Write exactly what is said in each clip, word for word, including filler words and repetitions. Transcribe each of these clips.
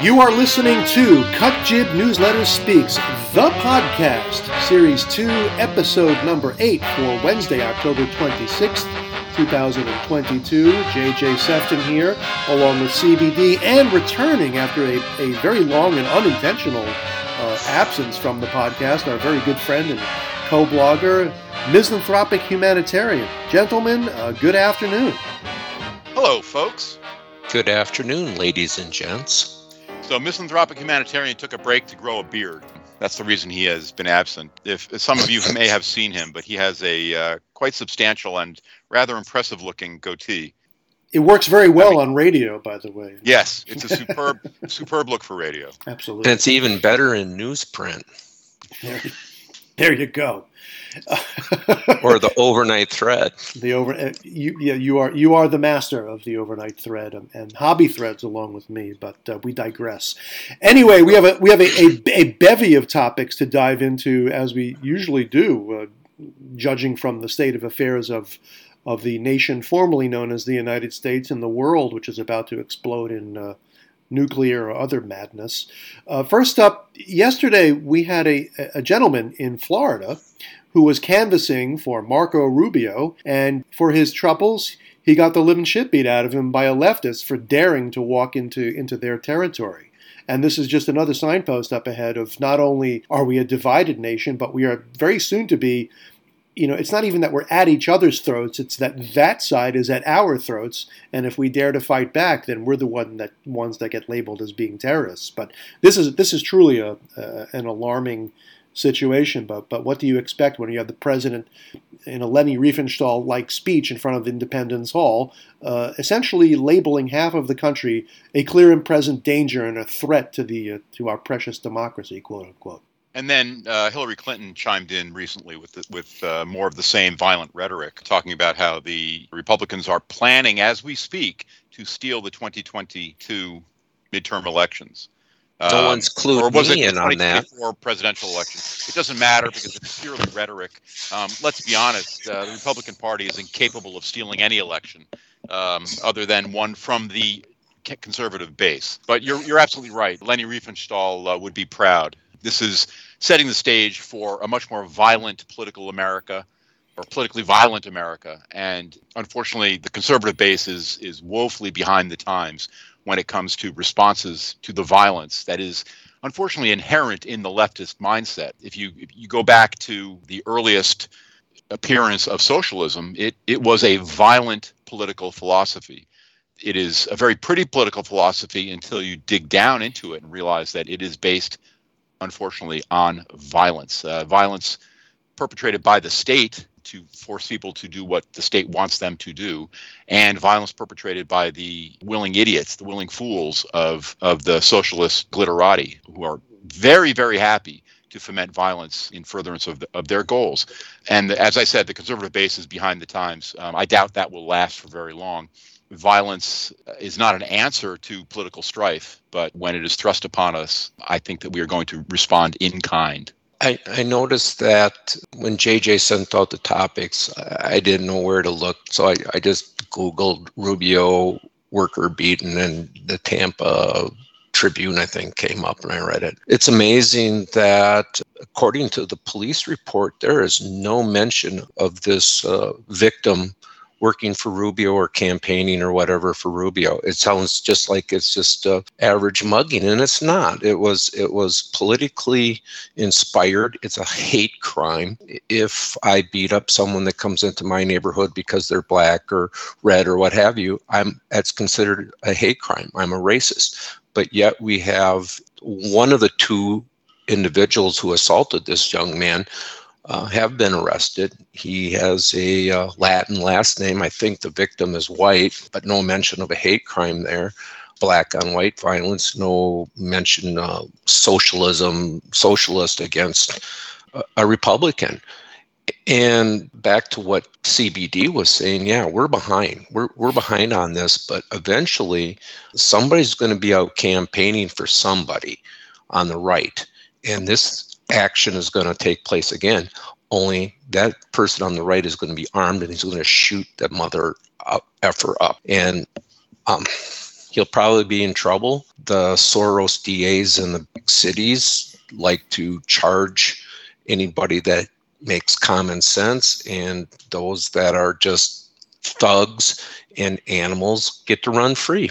You are listening to Cut Jib Newsletter Speaks, the podcast, Series two, Episode number eight for Wednesday, October twenty-sixth, twenty twenty-two. J J Sefton here, along with C B D, and returning after a, a very long and unintentional uh, absence from the podcast, our very good friend and co-blogger, misanthropic humanitarian. Gentlemen, uh, good afternoon. Hello, folks. Good afternoon, ladies and gents. So, misanthropic humanitarian took a break to grow a beard. That's the reason he has been absent. If some of you may have seen him, but he has a uh, quite substantial and rather impressive-looking goatee. It works very well I mean, on radio, by the way. Yes, it's a superb, superb look for radio. Absolutely, and it's even better in newsprint. There, there you go. Or the overnight thread. The over, you, yeah, you are you are the master of the overnight thread and, and hobby threads along with me. But uh, we digress. Anyway, we have a we have a, a, a bevy of topics to dive into, as we usually do, uh, judging from the state of affairs of of the nation formerly known as the United States and the world, which is about to explode in uh, nuclear or other madness. Uh, first up, yesterday we had a, a gentleman in Florida who was canvassing for Marco Rubio, and for his troubles, he got the living shit beat out of him by a leftist for daring to walk into, into their territory. And this is just another signpost up ahead of not only are we a divided nation, but we are very soon to be, you know, it's not even that we're at each other's throats, it's that that side is at our throats, and if we dare to fight back, then we're the one that ones that get labeled as being terrorists. But this is this is truly a uh, an alarming situation, but but what do you expect when you have the president in a Leni Riefenstahl-like speech in front of Independence Hall, uh, essentially labeling half of the country a clear and present danger and a threat to the uh, to our precious democracy, quote unquote. And then uh, Hillary Clinton chimed in recently with the, with uh, more of the same violent rhetoric, talking about how the Republicans are planning, as we speak, to steal the twenty twenty-two midterm elections. No um, one's clued or was me it in on that. Or presidential election. It doesn't matter because it's purely rhetoric. Um, let's be honest, uh, the Republican Party is incapable of stealing any election um, other than one from the conservative base. But you're you're absolutely right. Leni Riefenstahl uh, would be proud. This is setting the stage for a much more violent political America, or politically violent America. And unfortunately, the conservative base is is woefully behind the times when it comes to responses to the violence that is unfortunately inherent in the leftist mindset. If you if you go back to the earliest appearance of socialism, it, it was a violent political philosophy. It is a very pretty political philosophy until you dig down into it and realize that it is based, unfortunately, on violence. Uh, violence perpetrated by the state to force people to do what the state wants them to do, and violence perpetrated by the willing idiots, the willing fools of, of the socialist glitterati, who are very, very happy to foment violence in furtherance of, the, of their goals. And as I said, the conservative base is behind the times. Um, I doubt that will last for very long. Violence is not an answer to political strife, but when it is thrust upon us, I think that we are going to respond in kind. I, I noticed that when J J sent out the topics, I didn't know where to look. So I, I just Googled Rubio worker beaten, and the Tampa Tribune, I think, came up, and I read it. It's amazing that, according to the police report, there is no mention of this uh, victim working for Rubio or campaigning or whatever for Rubio. It sounds just like it's just uh, average mugging, and it's not. It was it was politically inspired. It's a hate crime. If I beat up someone that comes into my neighborhood because they're black or red or what have you, I'm that's considered a hate crime. I'm a racist. But yet we have one of the two individuals who assaulted this young man Uh, have been arrested. He has a uh, Latin last name. I think the victim is white, but no mention of a hate crime there. Black on white violence, no mention of socialism, socialist against a, a Republican. And back to what C B D was saying, yeah, we're behind. We're we're behind on this, but eventually somebody's going to be out campaigning for somebody on the right. And this action is going to take place again, only that person on the right is going to be armed and he's going to shoot that mother effer up. And um, he'll probably be in trouble. The Soros D As in the big cities like to charge anybody that makes common sense, and those that are just thugs and animals get to run free.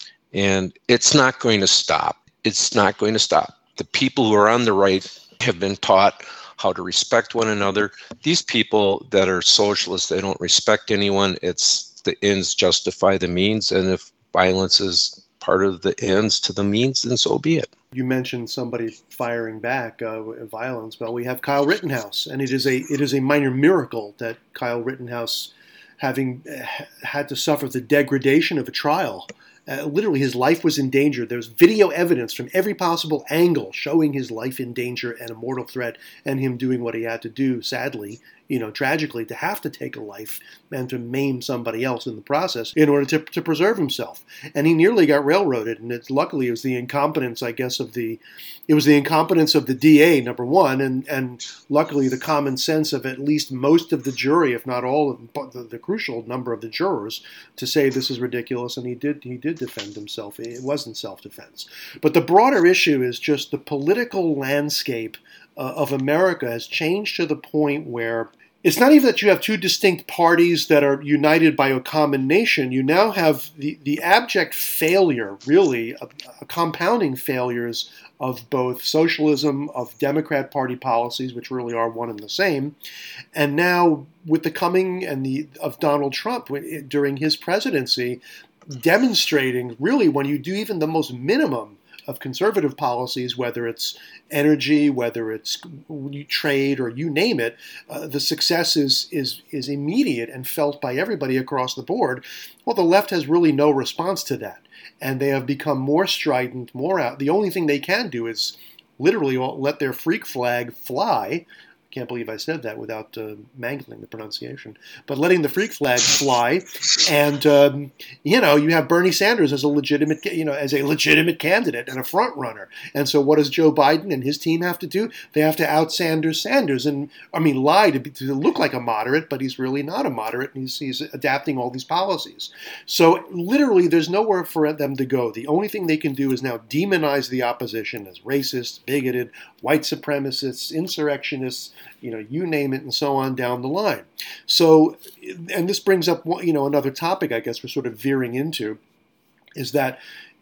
And it's not going to stop. It's not going to stop. The people who are on the right have been taught how to respect one another. These people that are socialists, they don't respect anyone. It's the ends justify the means. And if violence is part of the ends to the means, then so be it. You mentioned somebody firing back, uh, violence. Well, we have Kyle Rittenhouse, and it is a it is a minor miracle that Kyle Rittenhouse, having uh, had to suffer the degradation of a trial, uh, literally his life was in danger. There's video evidence from every possible angle showing his life in danger and a mortal threat, and him doing what he had to do, sadly, you know, tragically, to have to take a life and to maim somebody else in the process in order to, to preserve himself. And he nearly got railroaded. And it's luckily it was the incompetence, I guess, of the it was the incompetence of the D A, number one, and and luckily the common sense of at least most of the jury, if not all of the, the crucial number of the jurors, to say this is ridiculous. And he did he did defend himself. It wasn't self-defense. But the broader issue is just the political landscape uh, of America has changed to the point where it's not even that you have two distinct parties that are united by a common nation. You now have the, the abject failure, really, a, a compounding failures of both socialism, of Democrat Party policies, which really are one and the same, and now with the coming and the of Donald Trump during his presidency, demonstrating really when you do even the most minimum of conservative policies, whether it's energy, whether it's trade, or you name it, uh, the success is, is is immediate and felt by everybody across the board. Well, the left has really no response to that, and they have become more strident, more out. The only thing they can do is literally let their freak flag fly. Can't believe I said that without uh, mangling the pronunciation. But letting the freak flag fly, and um, you know, you have Bernie Sanders as a legitimate, you know, as a legitimate candidate and a front runner. And so, what does Joe Biden and his team have to do? They have to out Sanders Sanders, and I mean, lie to, be, to look like a moderate, but he's really not a moderate, and he's, he's adapting all these policies. So, literally, there's nowhere for them to go. The only thing they can do is now demonize the opposition as racist, bigoted, white supremacists, insurrectionists, you know, you name it, and so on down the line. So, and this brings up, you know, another topic I guess we're sort of veering into, is that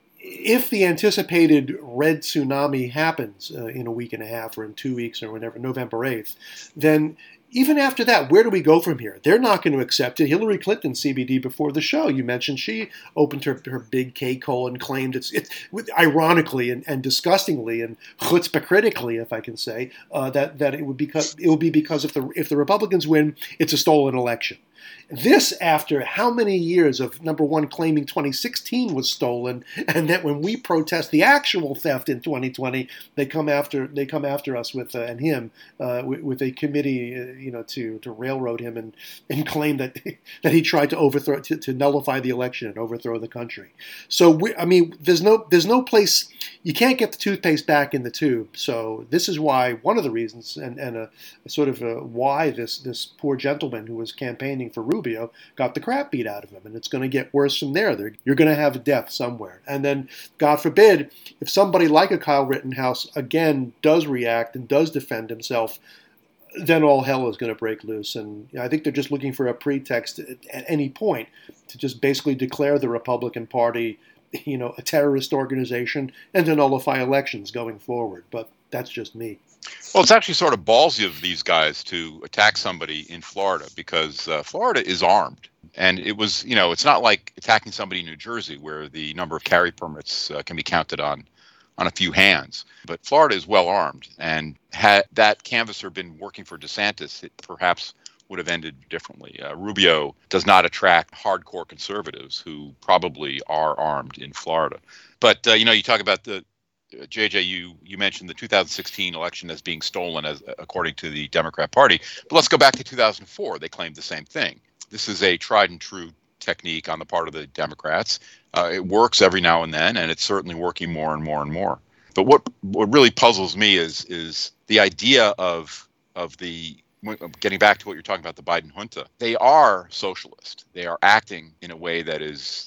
if the anticipated red tsunami happens uh, in a week and a half or in two weeks or whenever, November eighth, then even after that, where do we go from here? They're not going to accept it. Hillary Clinton, C B D, before the show, you mentioned she opened her, her big K-hole and claimed it's, it's ironically and, and disgustingly and chutzpah-critically, if I can say, uh, that that it would because it will be because if the if the Republicans win, it's a stolen election. This after how many years of, number one, claiming twenty sixteen was stolen, and that when we protest the actual theft in twenty twenty, they come after they come after us with uh, and him uh, with, with a committee, uh, you know, to, to railroad him and, and claim that that he tried to overthrow to, to nullify the election and overthrow the country. So we, I mean, there's no there's no place you can't get the toothpaste back in the tube. So this is why one of the reasons and and a, a sort of a, why this this poor gentleman who was campaigning for Rubio got the crap beat out of him, and it's going to get worse from there. They're, you're going to have a death somewhere. And then, God forbid, if somebody like a Kyle Rittenhouse, again, does react and does defend himself, then all hell is going to break loose. And I think they're just looking for a pretext at, at any point to just basically declare the Republican Party, you know, a terrorist organization and to nullify elections going forward. But that's just me. Well, it's actually sort of ballsy of these guys to attack somebody in Florida because uh, Florida is armed. And it was, you know, it's not like attacking somebody in New Jersey where the number of carry permits uh, can be counted on on a few hands. But Florida is well armed. And had that canvasser been working for DeSantis, it perhaps would have ended differently. Uh, Rubio does not attract hardcore conservatives who probably are armed in Florida. But, uh, you know, you talk about the Uh, J J, you, you mentioned the two thousand sixteen election as being stolen, as according to the Democrat Party. But let's go back to two thousand four. They claimed the same thing. This is a tried and true technique on the part of the Democrats. Uh, it works every now and then, and it's certainly working more and more and more. But what what really puzzles me is is the idea of of the getting back to what you're talking about, the Biden junta. They are socialist. They are acting in a way that is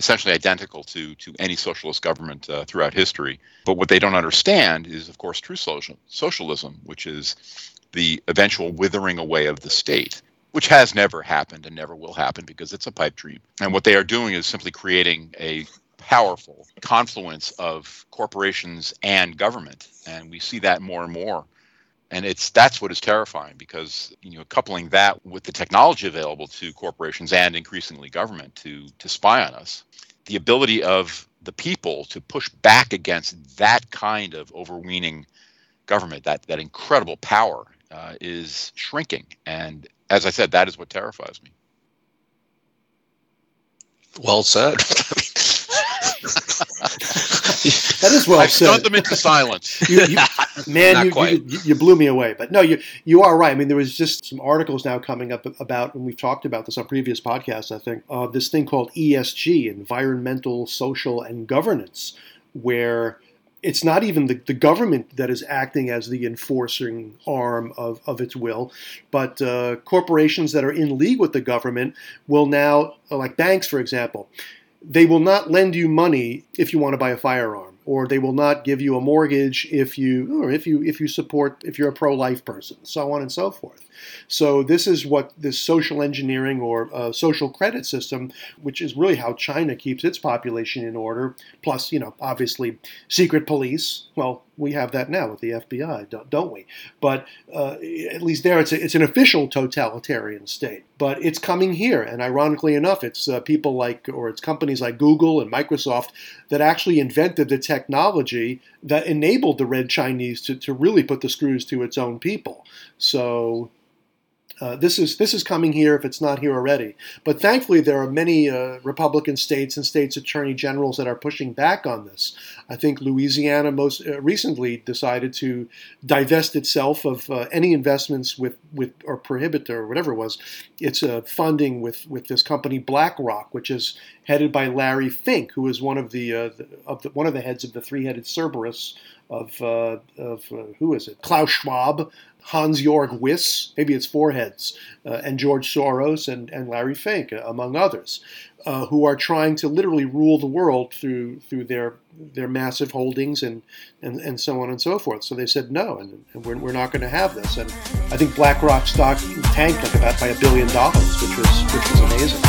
essentially identical to to any socialist government uh, throughout history. But what they don't understand is, of course, true social socialism, which is the eventual withering away of the state, which has never happened and never will happen because it's a pipe dream. And what they are doing is simply creating a powerful confluence of corporations and government, and we see that more and more. And it's that's what is terrifying, because you know coupling that with the technology available to corporations and increasingly government to to spy on us, the ability of the people to push back against that kind of overweening government, that that incredible power, uh, is shrinking. And as I said, that is what terrifies me. Well said. That is well I've said. stunned them into silence. You, you, man, you, quite. you, you blew me away. But no, you you are right. I mean, there was just some articles now coming up about, and we've talked about this on previous podcasts, I think, uh, this thing called E S G, Environmental, Social, and Governance, where it's not even the, the government that is acting as the enforcing arm of, of its will, but uh, corporations that are in league with the government will now, like banks, for example, they will not lend you money if you want to buy a firearm, or they will not give you a mortgage if you, or if you, if you support, if you're a pro-life person, so on and so forth. So this is what this social engineering or uh, social credit system, which is really how China keeps its population in order. Plus, you know, obviously secret police. Well, we have that now with the F B I, don't we? But uh, at least there, it's a, it's an official totalitarian state. But it's coming here, and ironically enough, it's uh, people like, or it's companies like Google and Microsoft that actually invented the technology that enabled the Red Chinese to, to really put the screws to its own people. So Uh, this is this is coming here if it's not here already. But thankfully, there are many uh, Republican states and states attorney generals that are pushing back on this. I think Louisiana most uh, recently decided to divest itself of uh, any investments with, with or prohibit or whatever it was. It's uh, funding with, with this company BlackRock, which is headed by Larry Fink, who is one of the, uh, the of the, one of the heads of the three-headed Cerberus of uh, of uh, who is it? Klaus Schwab, Hans-Jörg Wyss, maybe it's four heads, uh, and George Soros and, and Larry Fink, uh, among others, uh, who are trying to literally rule the world through through their their massive holdings and, and, and so on and so forth. So they said no, and, and we're, we're not going to have this. And I think BlackRock stock tanked like about by a billion dollars, which was which was amazing.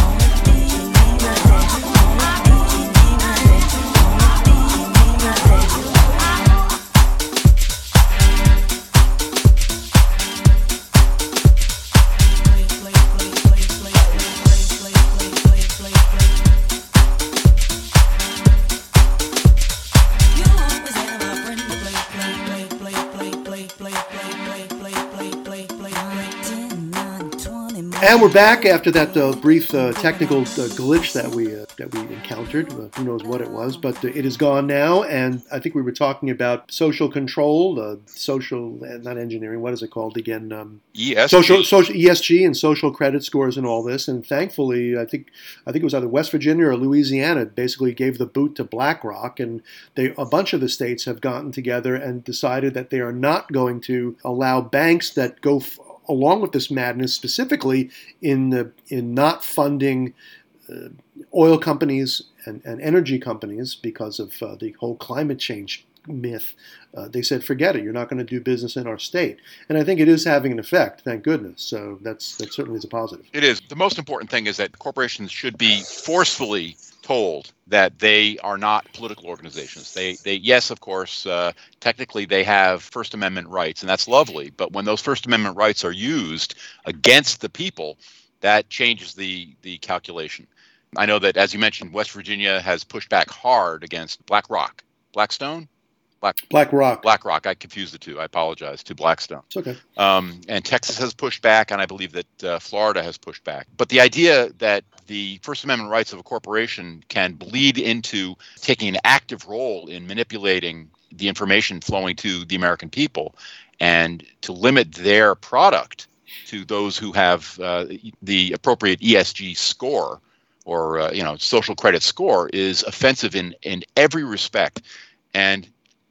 And we're back after that uh, brief uh, technical uh, glitch that we uh, that we encountered. Uh, who knows what it was, but uh, it is gone now. And I think we were talking about social control, uh, social, uh, not engineering. What is it called again? Um, E S G. Social, social E S G and social credit scores and all this. And thankfully, I think I think it was either West Virginia or Louisiana basically gave the boot to BlackRock, and they a bunch of the states have gotten together and decided that they are not going to allow banks that go F- along with this madness, specifically in the, in not funding uh, oil companies and, and energy companies because of uh, the whole climate change myth. Uh, they said, forget it, you're not going to do business in our state. And I think it is having an effect, thank goodness. So that's that certainly is a positive. It is. The most important thing is that corporations should be forcefully told that they are not political organizations. They, they, yes, of course, uh, technically they have First Amendment rights, and that's lovely. But when those First Amendment rights are used against the people, that changes the the calculation. I know that, as you mentioned, West Virginia has pushed back hard against BlackRock, Blackstone. Black, BlackRock. BlackRock. I confused the two. I apologize to Blackstone. It's okay. Um, and Texas has pushed back, and I believe that uh, Florida has pushed back. But the idea that the First Amendment rights of a corporation can bleed into taking an active role in manipulating the information flowing to the American people and to limit their product to those who have uh, the appropriate E S G score or uh, you know social credit score is offensive in, in every respect. And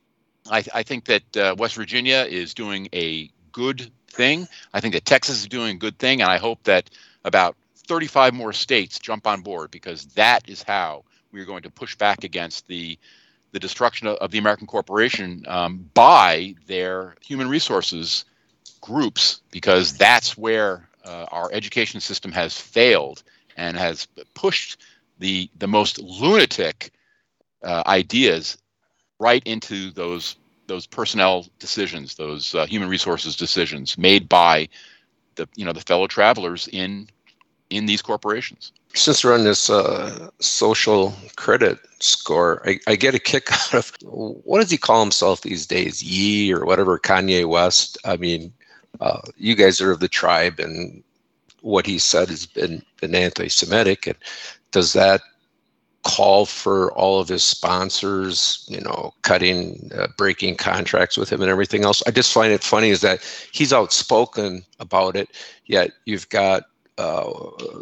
I, I think that uh, West Virginia is doing a good thing. I think that Texas is doing a good thing, and I hope that about thirty-five more states jump on board, because that is how we are going to push back against the the destruction of, of the American corporation um, by their human resources groups, because that's where uh, our education system has failed and has pushed the the most lunatic uh, ideas right into those those personnel decisions, those uh, human resources decisions made by the you know the fellow travelers in in these corporations. Since we're on this uh, social credit score, I, I get a kick out of, what does he call himself these days? Ye or whatever, Kanye West. I mean, uh, you guys are of the tribe, and what he said has been, been anti-Semitic. And does that call for all of his sponsors, you know, cutting, uh, breaking contracts with him and everything else? I just find it funny is that he's outspoken about it, yet you've got uh,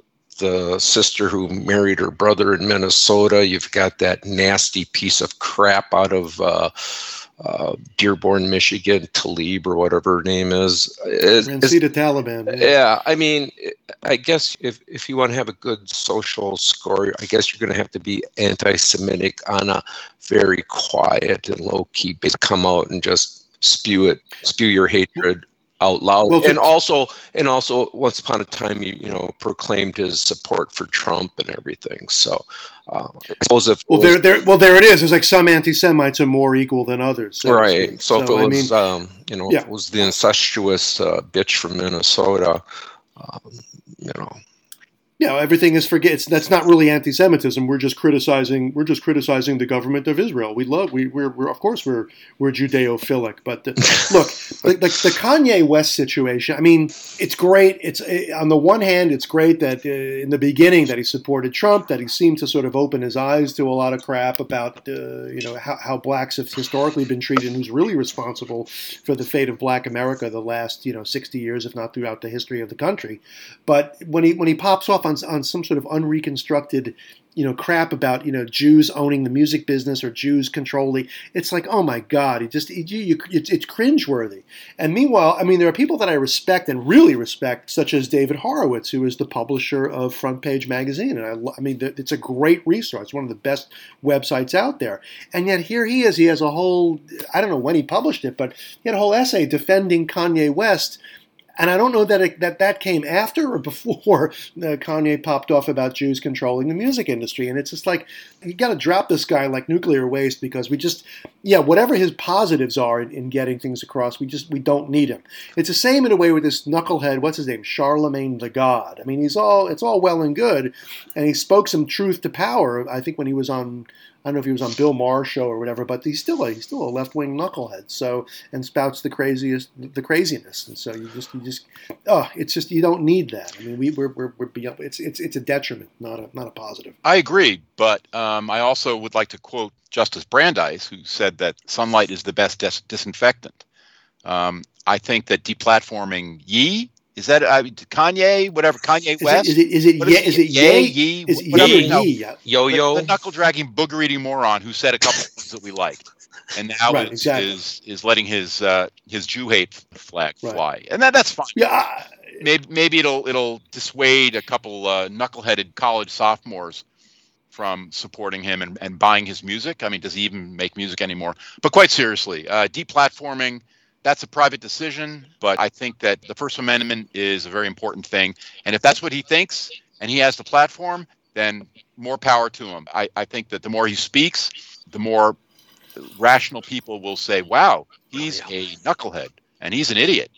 the sister who married her brother in Minnesota. You've got that nasty piece of crap out of uh, uh, Dearborn, Michigan, Tlaib or whatever her name is. Rancida Taliban. Yeah. yeah, I mean, I guess if, if you want to have a good social score, I guess you're going to have to be anti-Semitic on a very quiet and low-key basis. Come out and just spew it, spew your hatred out loud. Well, and also, and also, once upon a time, you you know, proclaimed his support for Trump and everything. So, uh, I suppose if well, was, there, there, well, there it is. It's like some anti-Semites are more equal than others. So right. So, so if it I was, mean, um, you know, yeah. if it was the incestuous uh, bitch from Minnesota, um, you know. Yeah, everything is forget. It's, that's not really anti-Semitism. We're just criticizing. We're just criticizing the government of Israel. We love. We, we're, we're of course we're we're Judeo-philic. But the, look, the, the, the Kanye West situation. I mean, it's great. It's on the one hand, it's great that uh, in the beginning that he supported Trump. That he seemed to sort of open his eyes to a lot of crap about uh, you know how, how blacks have historically been treated, and who's really responsible for the fate of Black America the last you know sixty years, if not throughout the history of the country. But when he when he pops off on on some sort of unreconstructed, you know, crap about, you know, Jews owning the music business or Jews controlling, it's like, oh my God, it just, it, you, it's, it's cringeworthy. And meanwhile, I mean, there are people that I respect and really respect, such as David Horowitz, who is the publisher of Front Page Magazine. And I, I mean, it's a great resource, one of the best websites out there. And yet here he is, he has a whole, I don't know when he published it, but he had a whole essay defending Kanye West. And I don't know that it, that, that came after or before uh, Kanye popped off about Jews controlling the music industry. And it's just like, you got to drop this guy like nuclear waste, because we just, yeah, whatever his positives are in, in getting things across, we just, we don't need him. It's the same in a way with this knucklehead, what's his name, Charlemagne the God. I mean, he's all, it's all well and good. And he spoke some truth to power, I think, when he was on, I don't know if he was on Bill Maher's show or whatever, but he's still a, he's still a left-wing knucklehead. So, and spouts the craziest, the craziness. And so you just, you just, oh, it's just, you don't need that. I mean, we, we're, we're, we're beyond, it's, it's, it's a detriment, not a, not a positive. I agree, but um, I also would like to quote Justice Brandeis, who said that sunlight is the best dis- disinfectant. Um, I think that deplatforming Ye. Is that uh, Kanye? Whatever, Kanye West? Is it? Is it? Is it? Ye, is it? Ye? Ye? Is it whatever, ye, no, ye? Yo yo. The, the knuckle dragging booger eating moron who said a couple of things that we liked, and now right, is, exactly. is is letting his uh, his Jew hate flag right. fly, and that that's fine. Yeah. I, maybe maybe it'll it'll dissuade a couple uh, knuckleheaded college sophomores from supporting him and, and buying his music. I mean, does he even make music anymore? But quite seriously, uh, deplatforming. That's a private decision, but I think that the First Amendment is a very important thing. And if that's what he thinks and he has the platform, then more power to him. I, I think that the more he speaks, the more rational people will say, wow, he's a knucklehead and he's an idiot.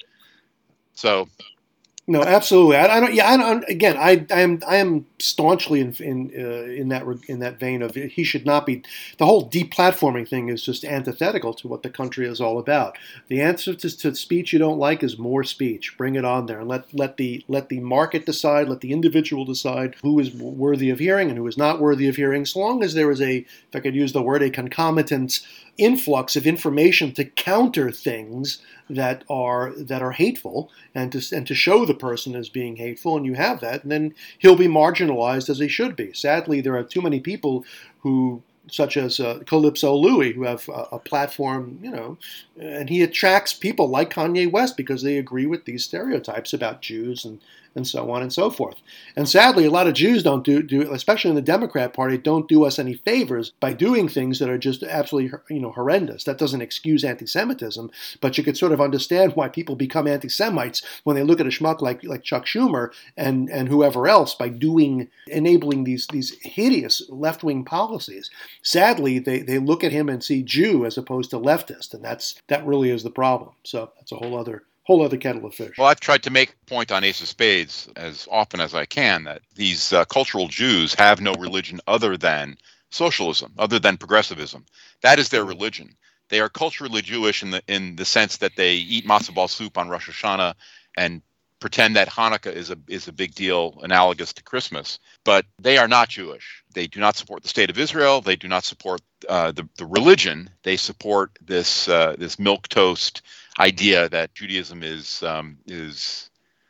So. No, absolutely. I, I don't. Yeah, I don't. Again, I, I am. I am staunchly in in uh, in that in that vein of he should not be. The whole deplatforming thing is just antithetical to what the country is all about. The answer to, to speech you don't like is more speech. Bring it on there, and let let the let the market decide. Let the individual decide who is worthy of hearing and who is not worthy of hearing. So long as there is a, if I could use the word, a concomitant influx of information to counter things that are that are hateful, and to and to show the person as being hateful, and you have that, and then he'll be marginalized as he should be. Sadly, there are too many people who, such as uh, Calypso Louis, who have a, a platform, you know, and he attracts people like Kanye West because they agree with these stereotypes about Jews and and so on and so forth. And sadly, a lot of Jews don't do, do especially in the Democrat Party, don't do us any favors by doing things that are just absolutely, you know, horrendous. That doesn't excuse anti-Semitism, but you could sort of understand why people become anti-Semites when they look at a schmuck like like Chuck Schumer and, and whoever else by doing, enabling these these hideous left-wing policies. Sadly, they, they look at him and see Jew as opposed to leftist, and that's that really is the problem. So that's a whole other whole other kettle of fish. Well, I've tried to make a point on Ace of Spades as often as I can that these uh, cultural Jews have no religion other than socialism, other than progressivism. That is their religion. They are culturally Jewish in the in the sense that they eat matzo ball soup on Rosh Hashanah and pretend that Hanukkah is a is a big deal, analogous to Christmas. But they are not Jewish. They do not support the state of Israel. They do not support uh, the the religion. They support this uh, this milquetoast idea that Judaism is um, is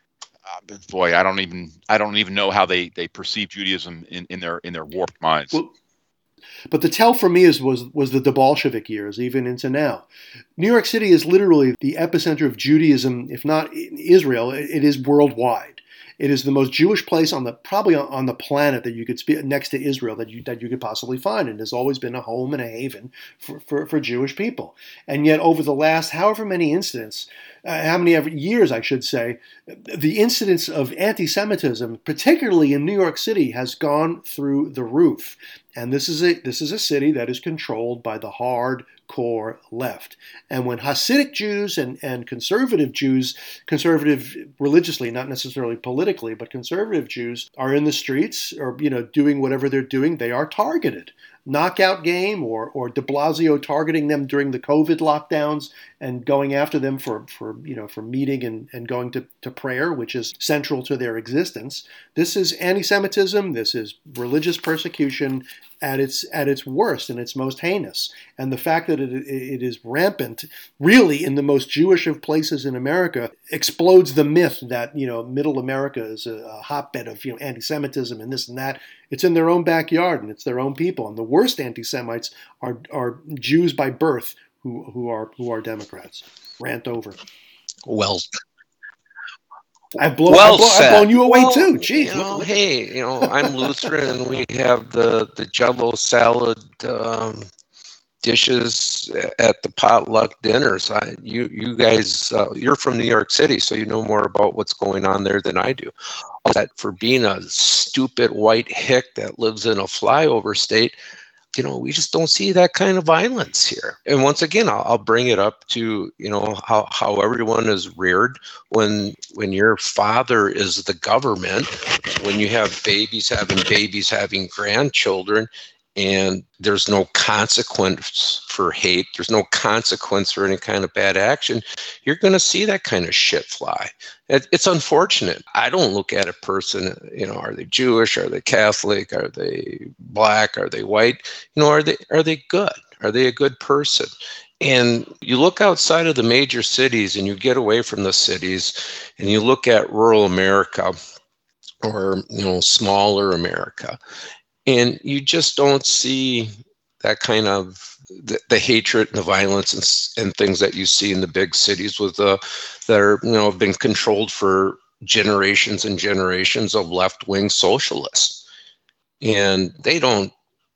uh, boy. I don't even I don't even know how they, they perceive Judaism in, in their in their warped minds. Well, but the tell for me is was was the Bolshevik years, even into now. New York City is literally the epicenter of Judaism, if not Israel, it is worldwide. It is the most Jewish place on the probably on the planet that you could speak next to Israel that you that you could possibly find. And it has always been a home and a haven for, for, for Jewish people. And yet, over the last however many incidents, uh, how many ever years I should say, the incidence of anti-Semitism, particularly in New York City, has gone through the roof. And this is a this is a city that is controlled by the hardcore left. And when Hasidic Jews and, and conservative Jews, conservative religiously, not necessarily politically, but conservative Jews are in the streets or, you know, doing whatever they're doing, they are targeted. Knockout game or or de Blasio targeting them during the COVID lockdowns and going after them for, for you know, for meeting and, and going to, to prayer, which is central to their existence. This is anti-Semitism. This is religious persecution at its at its worst and its most heinous. And the fact that it, it is rampant, really in the most Jewish of places in America, explodes the myth that, you know, Middle America is a, a hotbed of, you know, anti-Semitism and this and that. It's in their own backyard and it's their own people. And the worst anti-Semites are are Jews by birth who who are who are Democrats. Rant over. Well. I've blown, well I've blown, I've blown you away well, too. Jeez. You know, hey, you know, I'm Lutheran and we have the, the Jell-O salad um, dishes at the potluck dinners. I, you you guys, uh, you're from New York City, so you know more about what's going on there than I do. That for being a stupid white hick that lives in a flyover state, you know, we just don't see that kind of violence here. And once again, I'll, I'll bring it up to, you know, how, how everyone is reared when when your father is the government, when you have babies having babies having grandchildren, and there's no consequence for hate, there's no consequence for any kind of bad action, you're going to see that kind of shit fly. It, it's unfortunate. I don't look at a person, you know, are they Jewish, are they Catholic, are they black, are they white, you know, are they are they good? Are they a good person? And you look outside of the major cities and you get away from the cities and you look at rural America or, you know, smaller America, and you just don't see that kind of the, the hatred and the violence and, and things that you see in the big cities with the that are, you know, have been controlled for generations and generations of left-wing socialists. And they don't,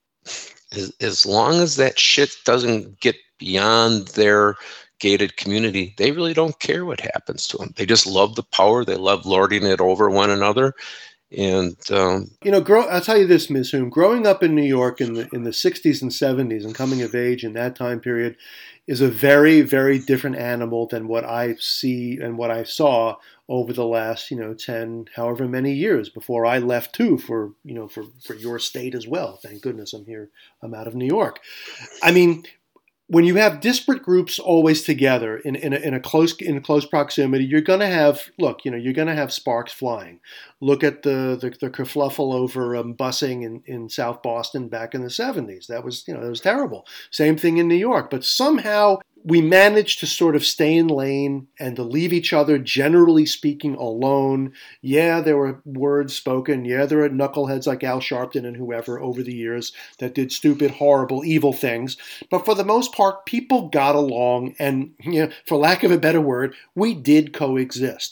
as, as long as that shit doesn't get beyond their gated community, they really don't care what happens to them. They just love the power. They love lording it over one another. And um, you know, grow, I'll tell you this, Miz Hume. Growing up in New York in the in the sixties and seventies and coming of age in that time period is a very, very different animal than what I see and what I saw over the last, you know, ten, however many years before I left too for, you know, for, for your state as well. Thank goodness I'm here. I'm out of New York. I mean, when you have disparate groups always together in, in, a, in a close in a close proximity, you're going to have, look, you know, you're going to have sparks flying. Look at the the, the kerfluffle over um, busing in, in South Boston back in the seventies. That was, you know, that was terrible. Same thing in New York. But somehow we managed to sort of stay in lane and to leave each other, generally speaking, alone. Yeah, there were words spoken. Yeah, there were knuckleheads like Al Sharpton and whoever over the years that did stupid, horrible, evil things. But for the most part, people got along and, you know, for lack of a better word, we did coexist.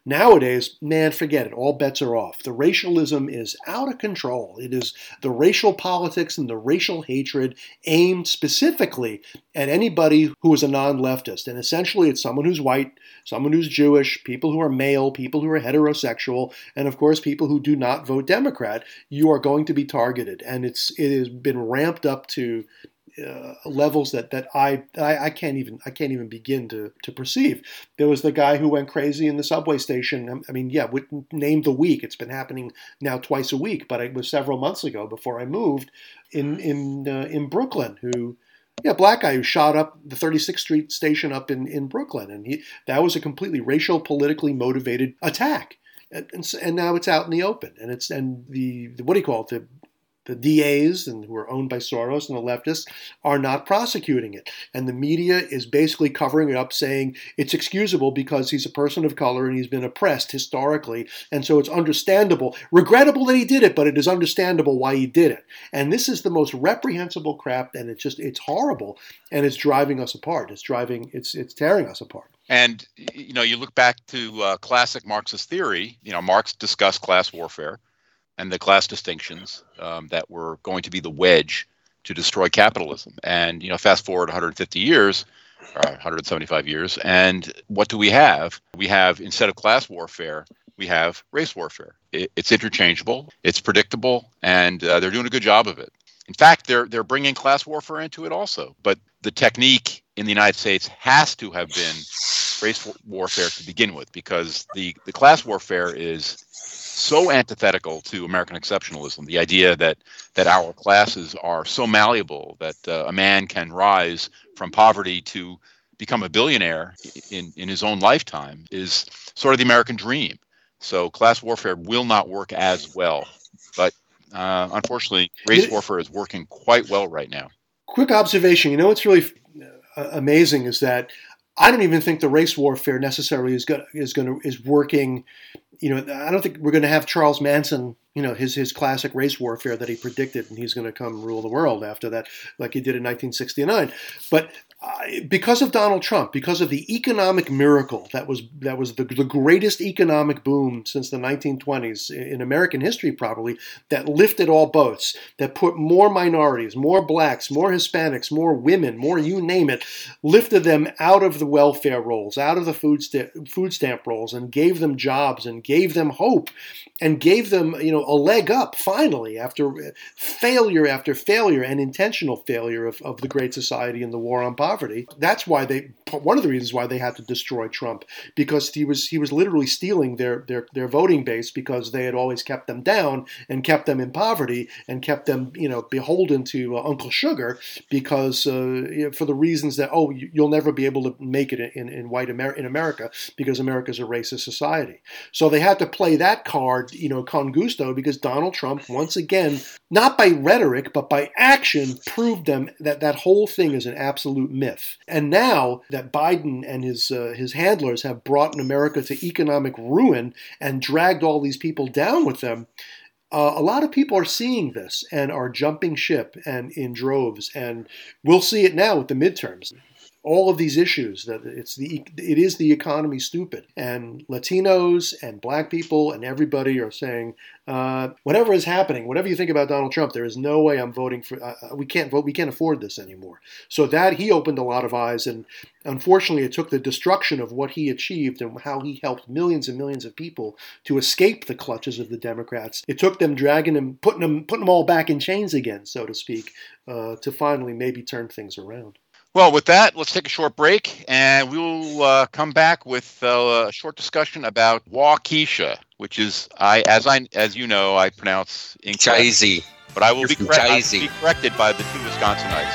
Nowadays, man, forget it. All bets are off. The racialism is out of control. It is the racial politics and the racial hatred aimed specifically at anybody who is a non-leftist. And essentially, it's someone who's white, someone who's Jewish, people who are male, people who are heterosexual, and of course, people who do not vote Democrat. You are going to be targeted. And it's it has been ramped up to Uh, levels that that I, I I can't even I can't even begin to to perceive. There was the guy who went crazy in the subway station. I mean, yeah, name the week. It's been happening now twice a week, but it was several months ago before I moved in in uh, in Brooklyn. Who, yeah, black guy who shot up the thirty-sixth Street station up in in Brooklyn, and he that was a completely racial, politically motivated attack. And, and, and now it's out in the open, and it's and the, the what do you call it the The D As, and who are owned by Soros and the leftists, are not prosecuting it. And the media is basically covering it up, saying it's excusable because he's a person of color and he's been oppressed historically. And so it's understandable, regrettable that he did it, but it is understandable why he did it. And this is the most reprehensible crap, and it's just, it's horrible. And it's driving us apart. It's driving, it's, it's tearing us apart. And, you know, you look back to uh, classic Marxist theory, you know, Marx discussed class warfare and the class distinctions um, that were going to be the wedge to destroy capitalism. And, you know, fast forward one hundred fifty years, or one hundred seventy-five years, and what do we have? We have, instead of class warfare, we have race warfare. It, it's interchangeable, it's predictable, and uh, they're doing a good job of it. In fact, they're they're bringing class warfare into it also. But the technique in the United States has to have been race warfare to begin with, because the, the class warfare is so antithetical to American exceptionalism, the idea that that our classes are so malleable that uh, a man can rise from poverty to become a billionaire in, in his own lifetime is sort of the American dream. So class warfare will not work as well. But uh, unfortunately, race warfare is working quite well right now. Quick observation. You know what's really uh, amazing is that I don't even think the race warfare necessarily is going is going to is working. You know, I don't think we're going to have Charles Manson, you know, his his classic race warfare that he predicted, and he's going to come rule the world after that, like he did in nineteen sixty-nine. But uh, because of Donald Trump, because of the economic miracle that was that was the, the greatest economic boom since the nineteen twenties in American history, probably, that lifted all boats, that put more minorities, more blacks, more Hispanics, more women, more you name it, lifted them out of the welfare rolls, out of the food st- food stamp rolls, and gave them jobs and gave them hope and gave them, you know, a leg up finally after failure after failure and intentional failure of, of the Great Society and the war on poverty. That's why they, one of the reasons why they had to destroy Trump, because he was he was literally stealing their their their voting base, because they had always kept them down and kept them in poverty and kept them, you know, beholden to uh, Uncle Sugar, because uh, you know, for the reasons that, oh, you'll never be able to make it in in white Amer- in America because America's a racist society. So they had to play that card, you know, con gusto, because Donald Trump, once again, not by rhetoric, but by action, proved them that that whole thing is an absolute myth. And now that Biden and his uh, his handlers have brought America to economic ruin and dragged all these people down with them, uh, a lot of people are seeing this and are jumping ship and in droves. And we'll see it now with the midterms. All of these issues, that it's the it is the economy stupid, and Latinos and black people and everybody are saying, uh, whatever is happening, whatever you think about Donald Trump, there is no way I'm voting for. Uh, we can't vote. We can't afford this anymore. So that he opened a lot of eyes, and unfortunately, it took the destruction of what he achieved and how he helped millions and millions of people to escape the clutches of the Democrats. It took them dragging them, putting them, putting them all back in chains again, so to speak, uh, to finally maybe turn things around. Well, with that, let's take a short break, and we'll uh, come back with uh, a short discussion about Waukesha, which is, I as I as you know, I pronounce incorrectly, but I will be, correct, I will be corrected by the two Wisconsinites.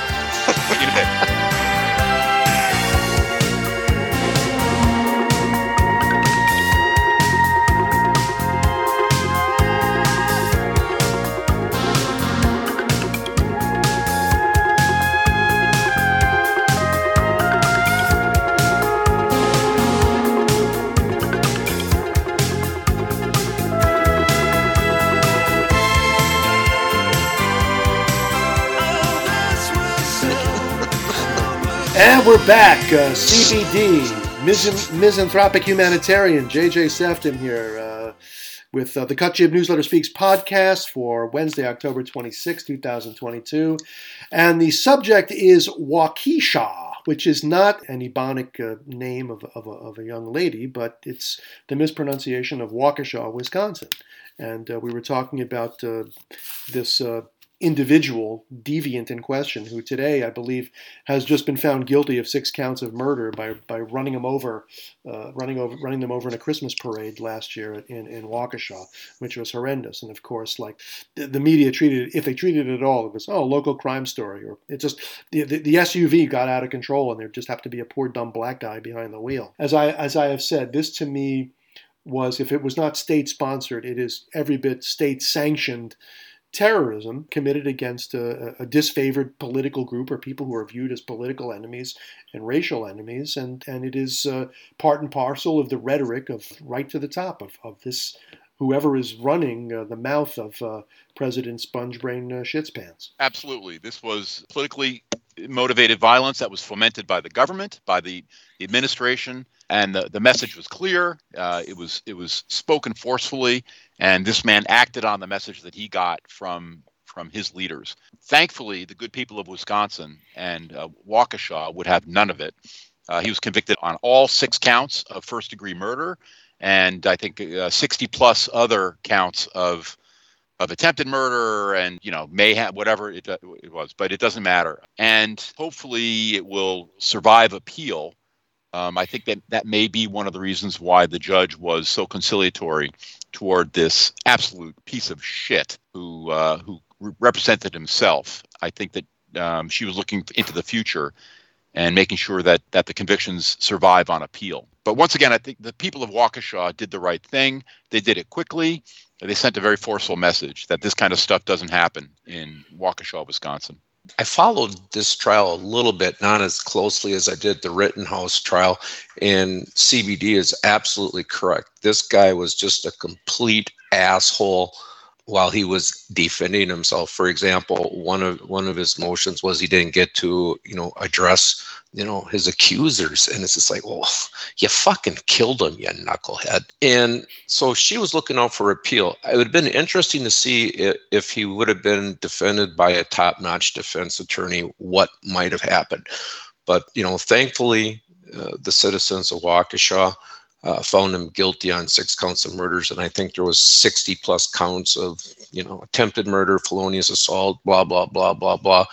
See you in a bit. And we're back. Uh, C B D, Mis- misanthropic humanitarian J J Sefton here uh, with uh, the Cut Jib Newsletter Speaks podcast for Wednesday, October twenty-sixth, twenty twenty-two. And the subject is Waukesha, which is not an Ebonic uh, name of, of, a, of a young lady, but it's the mispronunciation of Waukesha, Wisconsin. And uh, we were talking about uh, this uh, individual deviant in question, who today, I believe, has just been found guilty of six counts of murder by by running them over, uh, running over, running them over in a Christmas parade last year in in Waukesha, which was horrendous. And of course, like the, the media treated it, if they treated it at all, it was oh, local crime story, or it just the, the the S U V got out of control, and there just happened to be a poor dumb black guy behind the wheel. As I as I have said, this to me was, if it was not state sponsored, it is every bit state sanctioned terrorism committed against a, a disfavored political group or people who are viewed as political enemies and racial enemies. And, and it is uh, part and parcel of the rhetoric of right to the top of, of this, whoever is running uh, the mouth of uh, President Spongebrain uh, Shitspants. Absolutely. This was politically motivated violence that was fomented by the government, by the, the administration, and the, the message was clear. Uh, it was it was spoken forcefully, and this man acted on the message that he got from from his leaders. Thankfully, the good people of Wisconsin and uh, Waukesha would have none of it. Uh, he was convicted on all six counts of first-degree murder, and I think uh, sixty plus other counts of of attempted murder, and you know, mayhem, whatever it, it was, but it doesn't matter. And hopefully, it will survive appeal. Um, I think that that may be one of the reasons why the judge was so conciliatory toward this absolute piece of shit who uh, who re- represented himself. I think that um, she was looking into the future and making sure that that the convictions survive on appeal. But once again, I think the people of Waukesha did the right thing. They did it quickly. They sent a very forceful message that this kind of stuff doesn't happen in Waukesha, Wisconsin. I followed this trial a little bit, not as closely as I did the Rittenhouse trial, and C B D is absolutely correct. This guy was just a complete asshole while he was defending himself. For example, one of one of his motions was he didn't get to, you know, address, you know, his accusers. And it's just like, well, you fucking killed him, you knucklehead. And so she was looking out for appeal. It would have been interesting to see if, if he would have been defended by a top-notch defense attorney, what might have happened. But, you know, thankfully, uh, the citizens of Waukesha Uh, found him guilty on six counts of murders, and I think there was sixty plus counts of, you know, attempted murder, felonious assault, blah, blah, blah, blah, blah.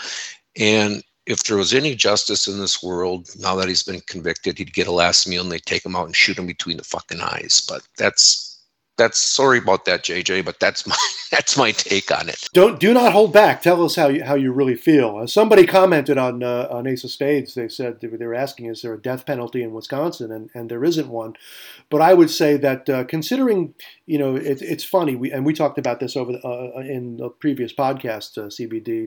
And if there was any justice in this world, now that he's been convicted, he'd get a last meal and they'd take him out and shoot him between the fucking eyes. But that's, that's sorry about that, J J, but that's my that's my take on it. Don't do not hold back. Tell us how you how you really feel. Uh, somebody commented on uh, on Ace of Spades. They said they were, they were asking, is there a death penalty in Wisconsin? And and there isn't one. But I would say that uh, considering, you know, it, it's funny. We and we talked about this over the, uh, in the previous podcast, uh, C B D.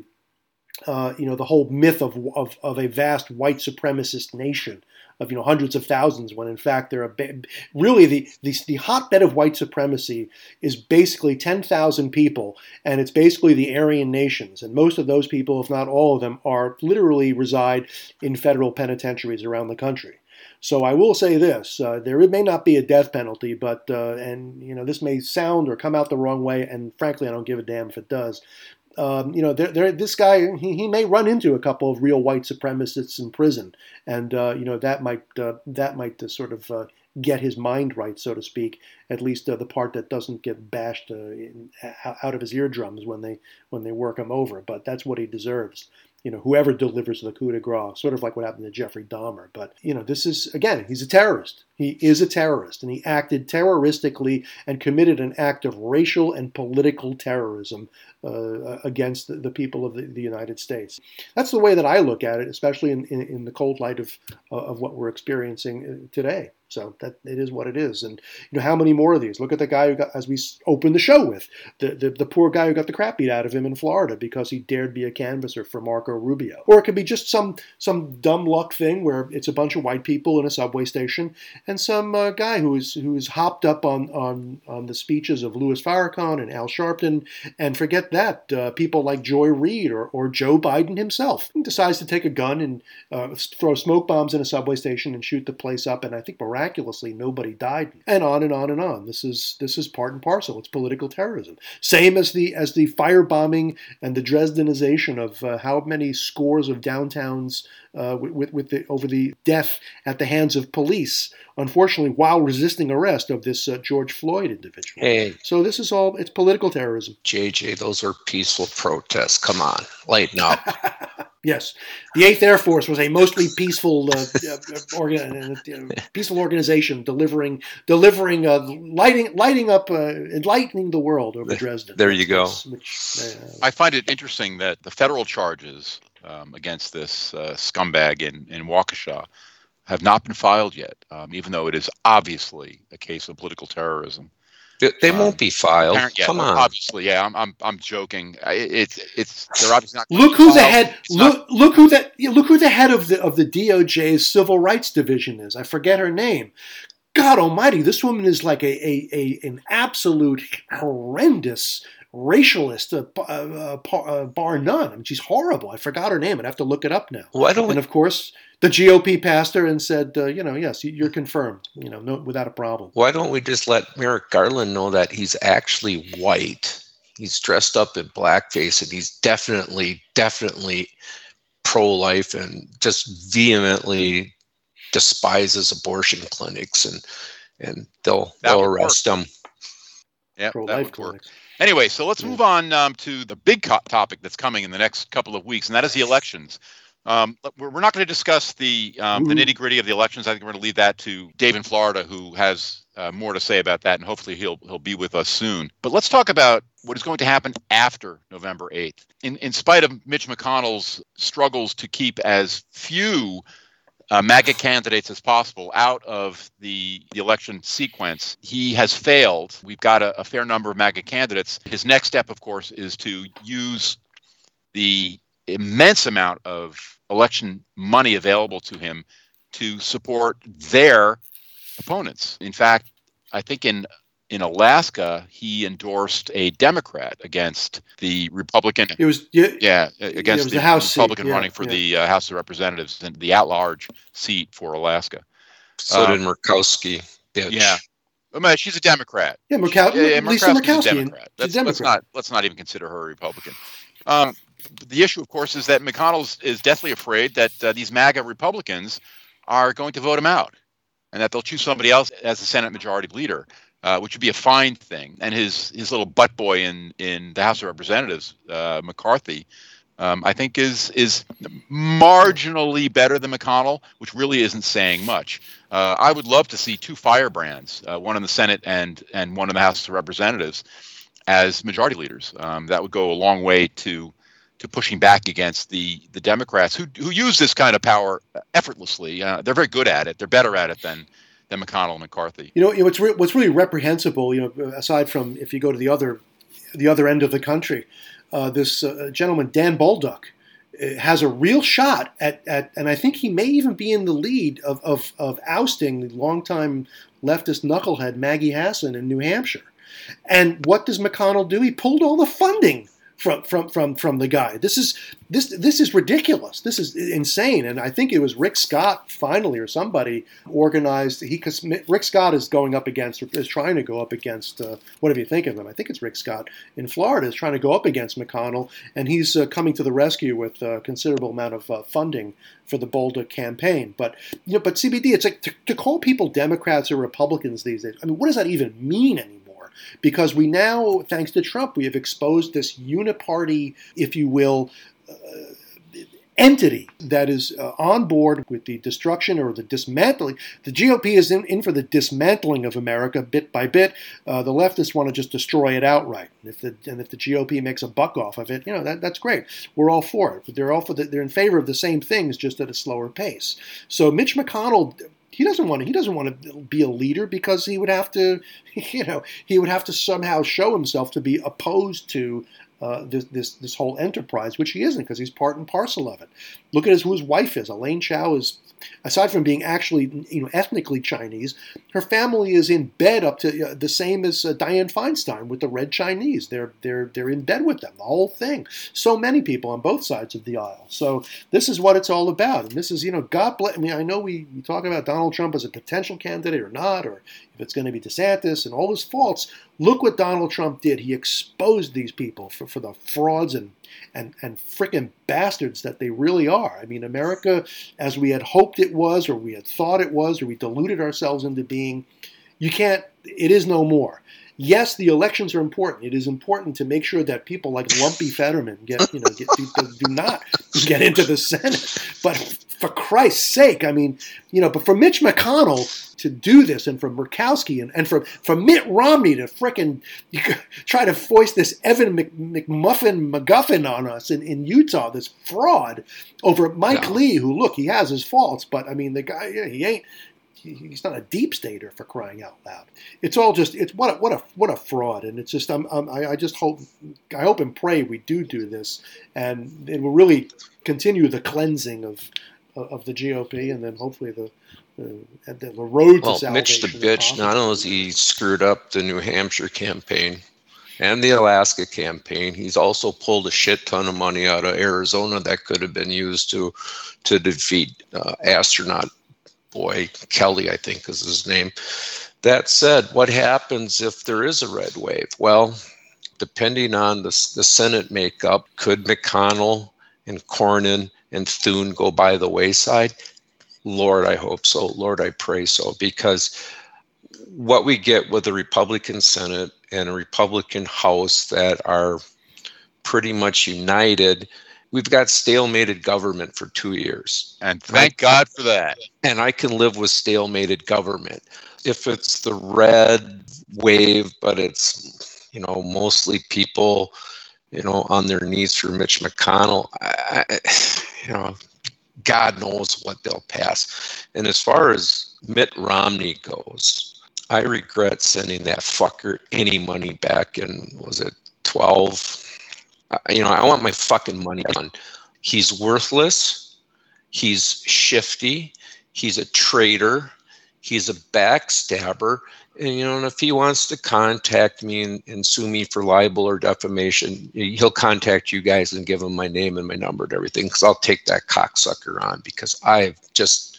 Uh, you know, the whole myth of, of of a vast white supremacist nation of, you know, hundreds of thousands, when in fact they're a ba- really the, the the hotbed of white supremacy is basically ten thousand people, and it's basically the Aryan nations, and most of those people, if not all of them, are literally reside in federal penitentiaries around the country. So I will say this: uh, there may not be a death penalty, but uh, and you know, this may sound or come out the wrong way, and frankly, I don't give a damn if it does. Um, you know, they're, they're, this guy, he, he may run into a couple of real white supremacists in prison, and uh, you know, that might uh, that might uh, sort of uh, get his mind right, so to speak. At least uh, the part that doesn't get bashed uh, in, out of his eardrums when they when they work him over. But that's what he deserves. You know, whoever delivers the coup de grace, sort of like what happened to Jeffrey Dahmer. But, you know, this is, again, he's a terrorist. He is a terrorist, and he acted terroristically and committed an act of racial and political terrorism uh, against the, the people of the, the United States. That's the way that I look at it, especially in, in, in the cold light of, uh, of what we're experiencing today. So that it is what it is. And you know, how many more of these? Look at the guy who got, as we opened the show with, the, the, the poor guy who got the crap beat out of him in Florida because he dared be a canvasser for Marco Rubio. Or it could be just some some dumb luck thing where it's a bunch of white people in a subway station and some uh, guy who's who's hopped up on, on, on the speeches of Louis Farrakhan and Al Sharpton, and forget that, uh, people like Joy Reid or, or Joe Biden himself decides to take a gun and uh, throw smoke bombs in a subway station and shoot the place up, and I think miraculously nobody died, and on and on and on. This is this is part and parcel. It's political terrorism. Same as the as the firebombing and the Dresdenization of uh, how many scores of downtowns uh, with with the over the death at the hands of police, unfortunately, while resisting arrest of this uh, George Floyd individual. Hey, so this is all it's political terrorism. J J, those are peaceful protests. Come on, lighten up. Yes, the Eighth Air Force was a mostly peaceful, uh, uh, organ, uh, peaceful organization, delivering, delivering, uh, lighting, lighting up, uh, enlightening the world over Dresden. There you go. Which, uh, I find it interesting that the federal charges um, against this uh, scumbag in in Waukesha have not been filed yet, um, even though it is obviously a case of political terrorism. They, they um, won't be filed. Yeah, Come on. Obviously, yeah. I'm I'm I'm joking. It's it's they're obviously not. Look who the head. Look not, look who that. Look who the head of the of the D O J's Civil Rights Division is. I forget her name. God Almighty, this woman is like a a, a an absolute horrendous racialist, uh, uh, uh, bar none. I mean, she's horrible. I forgot her name. I'd have to look it up now. Why don't we? And of course, the G O P passed her and said, uh, you know, yes, you're confirmed. You know, no, without a problem. Why don't we just let Merrick Garland know that he's actually white? He's dressed up in blackface, and he's definitely, definitely pro-life, and just vehemently despises abortion clinics, and and they'll That they'll would arrest work. him. Yeah, that Pro-life would work. clinics. Anyway, so let's Yeah. move on um, to the big co- topic that's coming in the next couple of weeks, and that is the elections. Um, we're, we're not going to discuss the um, the Ooh. nitty gritty of the elections. I think we're going to leave that to Dave in Florida, who has uh, more to say about that, and hopefully he'll he'll be with us soon. But let's talk about what is going to happen after November eighth. In in spite of Mitch McConnell's struggles to keep as few Uh, MAGA candidates as possible out of the, the election sequence, he has failed. We've got a, a fair number of MAGA candidates. His next step, of course, is to use the immense amount of election money available to him to support their opponents. In fact, I think in in Alaska, he endorsed a Democrat against the Republican. It was yeah, Yeah, it against was the, the House Republican seat, yeah, running for yeah. the uh, House of Representatives and the at-large seat for Alaska. So Um, did Murkowski. Bitch. Yeah, I mean, she's a Democrat. yeah, Murkow- Yeah, yeah, Lisa Murkowski's a Murkowski. Democrat. She's Let's, a let's Democrat. not let's not even consider her a Republican. Um, the issue, of course, is that McConnell is deathly afraid that uh, these MAGA Republicans are going to vote him out, and that they'll choose somebody else as the Senate Majority Leader, uh, which would be a fine thing. And his his little butt boy in in the House of Representatives, uh, McCarthy, um, I think is is marginally better than McConnell, which really isn't saying much. Uh, I would love to see two firebrands, uh, one in the Senate and and one in the House of Representatives, as majority leaders. Um, that would go a long way to to pushing back against the the Democrats who who use this kind of power effortlessly. Uh, they're very good at it. They're better at it than than McConnell and McCarthy. You know, you know what's re- what's really reprehensible. You know, aside from if you go to the other the other end of the country, uh, this uh, gentleman Dan Bolduc uh, has a real shot at, at, and I think he may even be in the lead of of, of ousting the longtime leftist knucklehead Maggie Hassan in New Hampshire. And what does McConnell do? He pulled all the funding from from from from the guy. This is this this is ridiculous. This is insane. And I think it was Rick Scott finally, or somebody organized. He because Rick Scott is going up against, or is trying to go up against. Uh, whatever you think of him, I think it's Rick Scott in Florida is trying to go up against McConnell, and he's uh, coming to the rescue with a considerable amount of uh, funding for the Bolduc campaign. But you know, but C B D, it's like to, to call people Democrats or Republicans these days. I mean, what does that even mean anymore? Because we now, thanks to Trump, we have exposed this uniparty, if you will, uh, entity that is uh, on board with the destruction or the dismantling. The G O P is in, in for the dismantling of America bit by bit. Uh, the leftists want to just destroy it outright. And if the and if the G O P makes a buck off of it, you know that that's great. We're all for it. But they're all for the, they're in favor of the same things, just at a slower pace. So Mitch McConnell, he doesn't want to, he doesn't want to be a leader because he would have to, you know, he would have to somehow show himself to be opposed to uh, this, this this whole enterprise, which he isn't because he's part and parcel of it. Look at his, who his wife is. Elaine Chao is, aside from being actually, you know, ethnically Chinese, her family is in bed up to uh, the same as uh, Dianne Feinstein with the Red Chinese. They're they're they're in bed with them, the whole thing. So many people on both sides of the aisle. So this is what it's all about. And this is, you know, God bless. I mean, I know we, we talk about Donald Trump as a potential candidate or not, or if it's going to be DeSantis and all his faults. Look what Donald Trump did. He exposed these people for, for the frauds and and, and frickin' bastards that they really are. I mean, America, as we had hoped it was, or we had thought it was, or we deluded ourselves into being, you can't, it is no more. Yes, the elections are important. It is important to make sure that people like Lumpy Fetterman get, you know, get, do, do not get into the Senate. But for Christ's sake, I mean, you know, but for Mitch McConnell to do this, and for Murkowski, and, and for, for Mitt Romney to frickin' try to foist this Evan Mc, McMuffin McGuffin on us in, in Utah, this fraud over Mike yeah. Lee, who, look, he has his faults, but I mean, the guy, yeah, he ain't. He's not a deep stater, for crying out loud. It's all just, it's what a, what a what a fraud, and it's just I'm, I'm I just hope I hope and pray we do do this, and it will really continue the cleansing of of the G O P, and then hopefully the the, the road to well, salvation. Mitch the bitch. Not only has he screwed up the New Hampshire campaign and the Alaska campaign, he's also pulled a shit ton of money out of Arizona that could have been used to to defeat uh, astronaut. Boy, Kelly, I think is his name. That said, what happens if there is a red wave? Well, depending on the, the Senate makeup, could McConnell and Cornyn and Thune go by the wayside? Lord, I hope so. Lord, I pray so. Because what we get with a Republican Senate and a Republican House that are pretty much united, we've got stalemated government for two years. And thank I, God for that. And I can live with stalemated government. If it's the red wave, but it's, you know, mostly people, you know, on their knees for Mitch McConnell, I, I, you know, God knows what they'll pass. And as far as Mitt Romney goes, I regret sending that fucker any money back in, was it twelve? You know, I want my fucking money on. He's worthless. He's shifty. He's a traitor. He's a backstabber. And, you know, and if he wants to contact me and, and sue me for libel or defamation, he'll contact you guys and give him my name and my number and everything, because I'll take that cocksucker on, because I've just,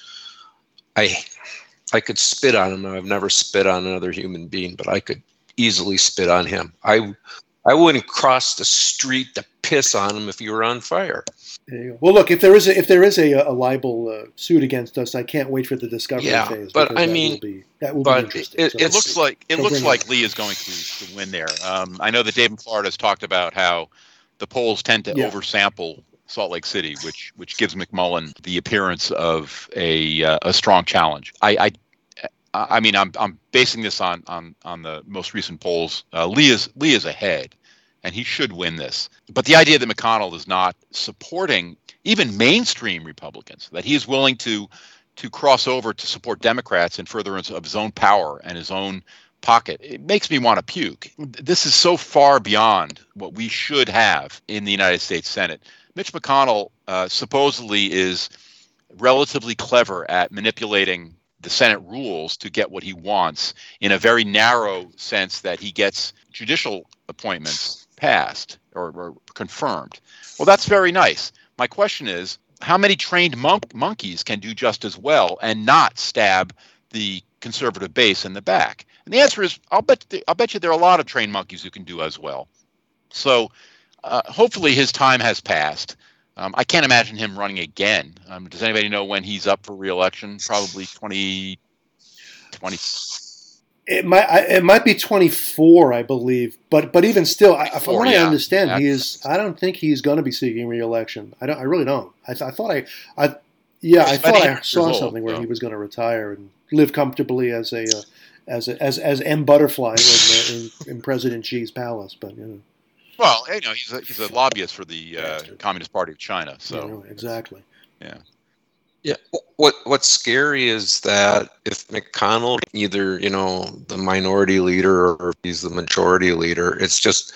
I, I could spit on him. I've never spit on another human being, but I could easily spit on him. I I wouldn't cross the street to piss on him if he were on fire. There you go. Well, look, if there is a, if there is a, a libel uh, suit against us, I can't wait for the discovery yeah, phase. But I that mean, will be, that will but be interesting. It, so it looks like it so looks like it. Lee is going to, to win there. Um, I know that Dave in Florida has talked about how the polls tend to yeah. oversample Salt Lake City, which which gives McMullen the appearance of a uh, a strong challenge. I. I I mean, I'm I'm basing this on on on the most recent polls. Uh, Lee is Lee is ahead, and he should win this. But the idea that McConnell is not supporting even mainstream Republicans, that he is willing to to cross over to support Democrats in furtherance of his own power and his own pocket, it makes me want to puke. This is so far beyond what we should have in the United States Senate. Mitch McConnell uh, supposedly is relatively clever at manipulating the Senate rules to get what he wants, in a very narrow sense that he gets judicial appointments passed or, or confirmed. Well, that's very nice. My question is, how many trained monk- monkeys can do just as well and not stab the conservative base in the back? And the answer is, I'll bet th- I'll bet you there are a lot of trained monkeys who can do as well. So uh, hopefully his time has passed. Um, I can't imagine him running again. Um, does anybody know when he's up for re-election? Probably twenty twenty. It might it might be twenty-four, I believe, but but even still, I, from what yeah. I understand, yeah. he is. I don't think he's going to be seeking re-election. I don't. I really don't. I, th- I thought I, I yeah, I thought I saw something where he was going to retire and live comfortably as a uh, as a, as as M. Butterfly in, in, in President Xi's palace. But you know. Well, you know, he's a, he's a lobbyist for the uh, Communist Party of China. So yeah, exactly. Yeah. Yeah. What What's scary is that if McConnell, either, you know, the minority leader or if he's the majority leader, it's just,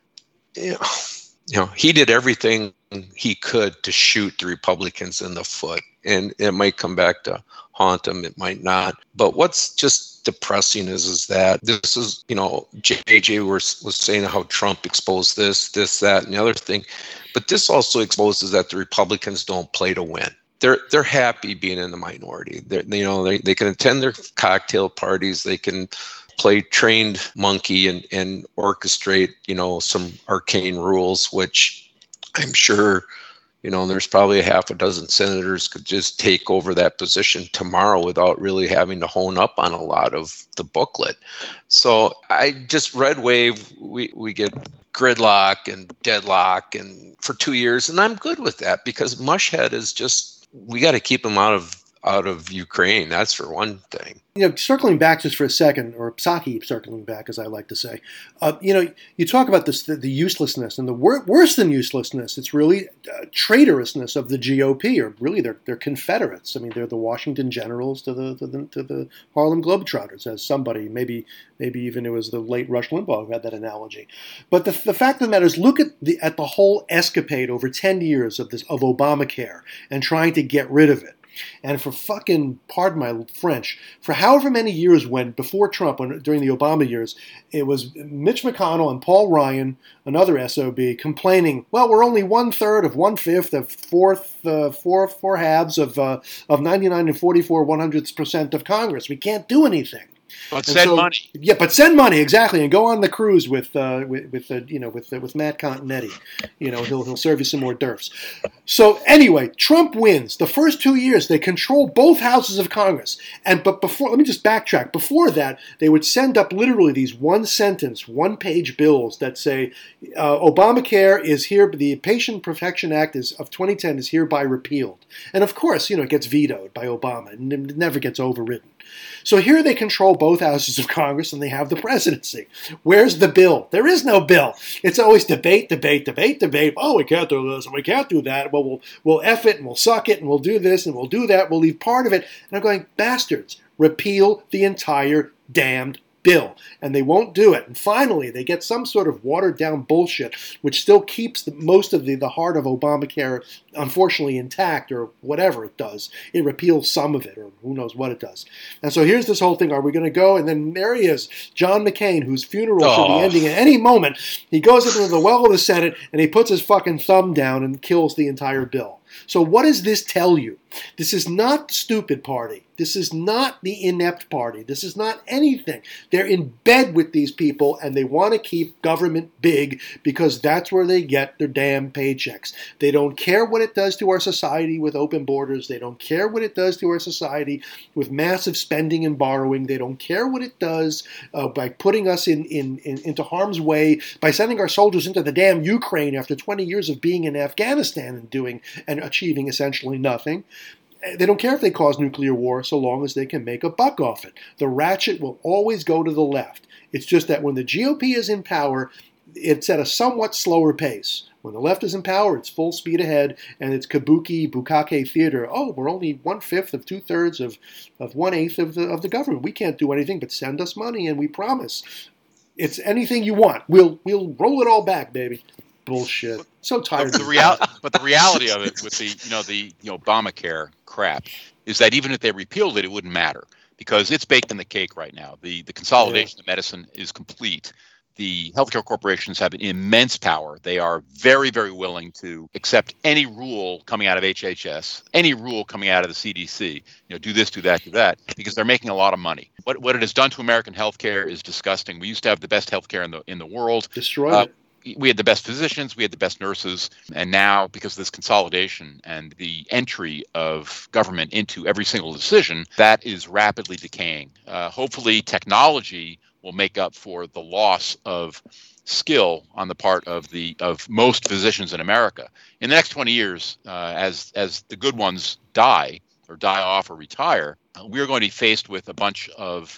you know, you know, he did everything he could to shoot the Republicans in the foot, and it might come back to haunt him. It might not. But what's just depressing is is that this is, you know, J J was was saying how Trump exposed this, this, that, and the other thing, but this also exposes that the Republicans don't play to win. They're they're happy being in the minority. They're, you know, they, they can attend their cocktail parties. They can play trained monkey and, and orchestrate, you know, some arcane rules, which I'm sure, you know, there's probably a half a dozen senators could just take over that position tomorrow without really having to hone up on a lot of the booklet. So I just red wave, we, we get gridlock and deadlock and for two years. And I'm good with that because Mushhead is just, we got to keep him out of out of Ukraine. That's for one thing. You know, circling back just for a second, or Psaki circling back, as I like to say, uh, you know, you talk about this, the, the uselessness and the wor- worse than uselessness. It's really uh, traitorousness of the G O P, or really they're, they're Confederates. I mean, they're the Washington Generals to the, to the to the Harlem Globetrotters, as somebody, maybe maybe even it was the late Rush Limbaugh who had that analogy. But the, the fact of the matter is, look at the at the whole escapade over ten years of this of Obamacare and trying to get rid of it. And for fucking, pardon my French, for however many years when, before Trump, when, during the Obama years, it was Mitch McConnell and Paul Ryan, another S O B, complaining, well, we're only one-third of one-fifth of fourth, uh, four, four halves of uh, of ninety-nine and forty-four one-hundredths percent of Congress. We can't do anything. But send so, money. Yeah, but send money, exactly, and go on the cruise with uh, with, with uh, you know with uh, with Matt Continetti. You know, he'll he'll serve you some hors d'oeuvres. So anyway, Trump wins. The first two years, they control both houses of Congress. And but before, let me just backtrack. Before that, they would send up literally these one sentence, one page bills that say, uh, Obamacare is here. The Patient Protection Act is of twenty ten is hereby repealed. And of course, you know, it gets vetoed by Obama and it never gets overridden. So here they control both houses of Congress and they have the presidency. Where's the bill? There is no bill. It's always debate, debate, debate, debate. Oh, we can't do this and we can't do that. Well, we'll we'll F it and we'll suck it and we'll do this and we'll do that. We'll leave part of it. And I'm going, bastards, repeal the entire damned bill. And they won't do it. And finally, they get some sort of watered-down bullshit, which still keeps the, most of the, the heart of Obamacare, unfortunately, intact, or whatever it does. It repeals some of it, or who knows what it does. And so here's this whole thing. Are we going to go? And then there he is, John McCain, whose funeral oh. should be ending at any moment. He goes into the well of the Senate, and he puts his fucking thumb down and kills the entire bill. So what does this tell you? This is not the stupid party. This is not the inept party. This is not anything. They're in bed with these people and they want to keep government big because that's where they get their damn paychecks. They don't care what it does to our society with open borders. They don't care what it does to our society with massive spending and borrowing. They don't care what it does uh, by putting us in, in, in into harm's way, by sending our soldiers into the damn Ukraine after twenty years of being in Afghanistan and doing and achieving essentially nothing. They don't care if they cause nuclear war so long as they can make a buck off it. The ratchet will always go to the left. It's just that when the G O P is in power, it's at a somewhat slower pace. When the left is in power, it's full speed ahead, and it's kabuki, bukake theater. Oh, we're only one-fifth of two-thirds of, of one-eighth of the, of the government. We can't do anything but send us money, and we promise. It's anything you want. We'll we'll roll it all back, baby. Bullshit. So tired. But the, real, but the reality of it with the you know the you know Obamacare crap is that even if they repealed it, it wouldn't matter because it's baked in the cake right now. The the consolidation yeah. of medicine is complete. The healthcare corporations have an immense power. They are very, very willing to accept any rule coming out of H H S, any rule coming out of the C D C. You know, do this, do that, do that, because they're making a lot of money. What what it has done to American healthcare is disgusting. We used to have the best healthcare in the in the world. Destroyed uh, it. We had the best physicians, we had the best nurses, and now because of this consolidation and the entry of government into every single decision, that is rapidly decaying. Uh, hopefully, technology will make up for the loss of skill on the part of the of most physicians in America. In the next twenty years, uh, as as the good ones die or die off or retire, uh, we are going to be faced with a bunch of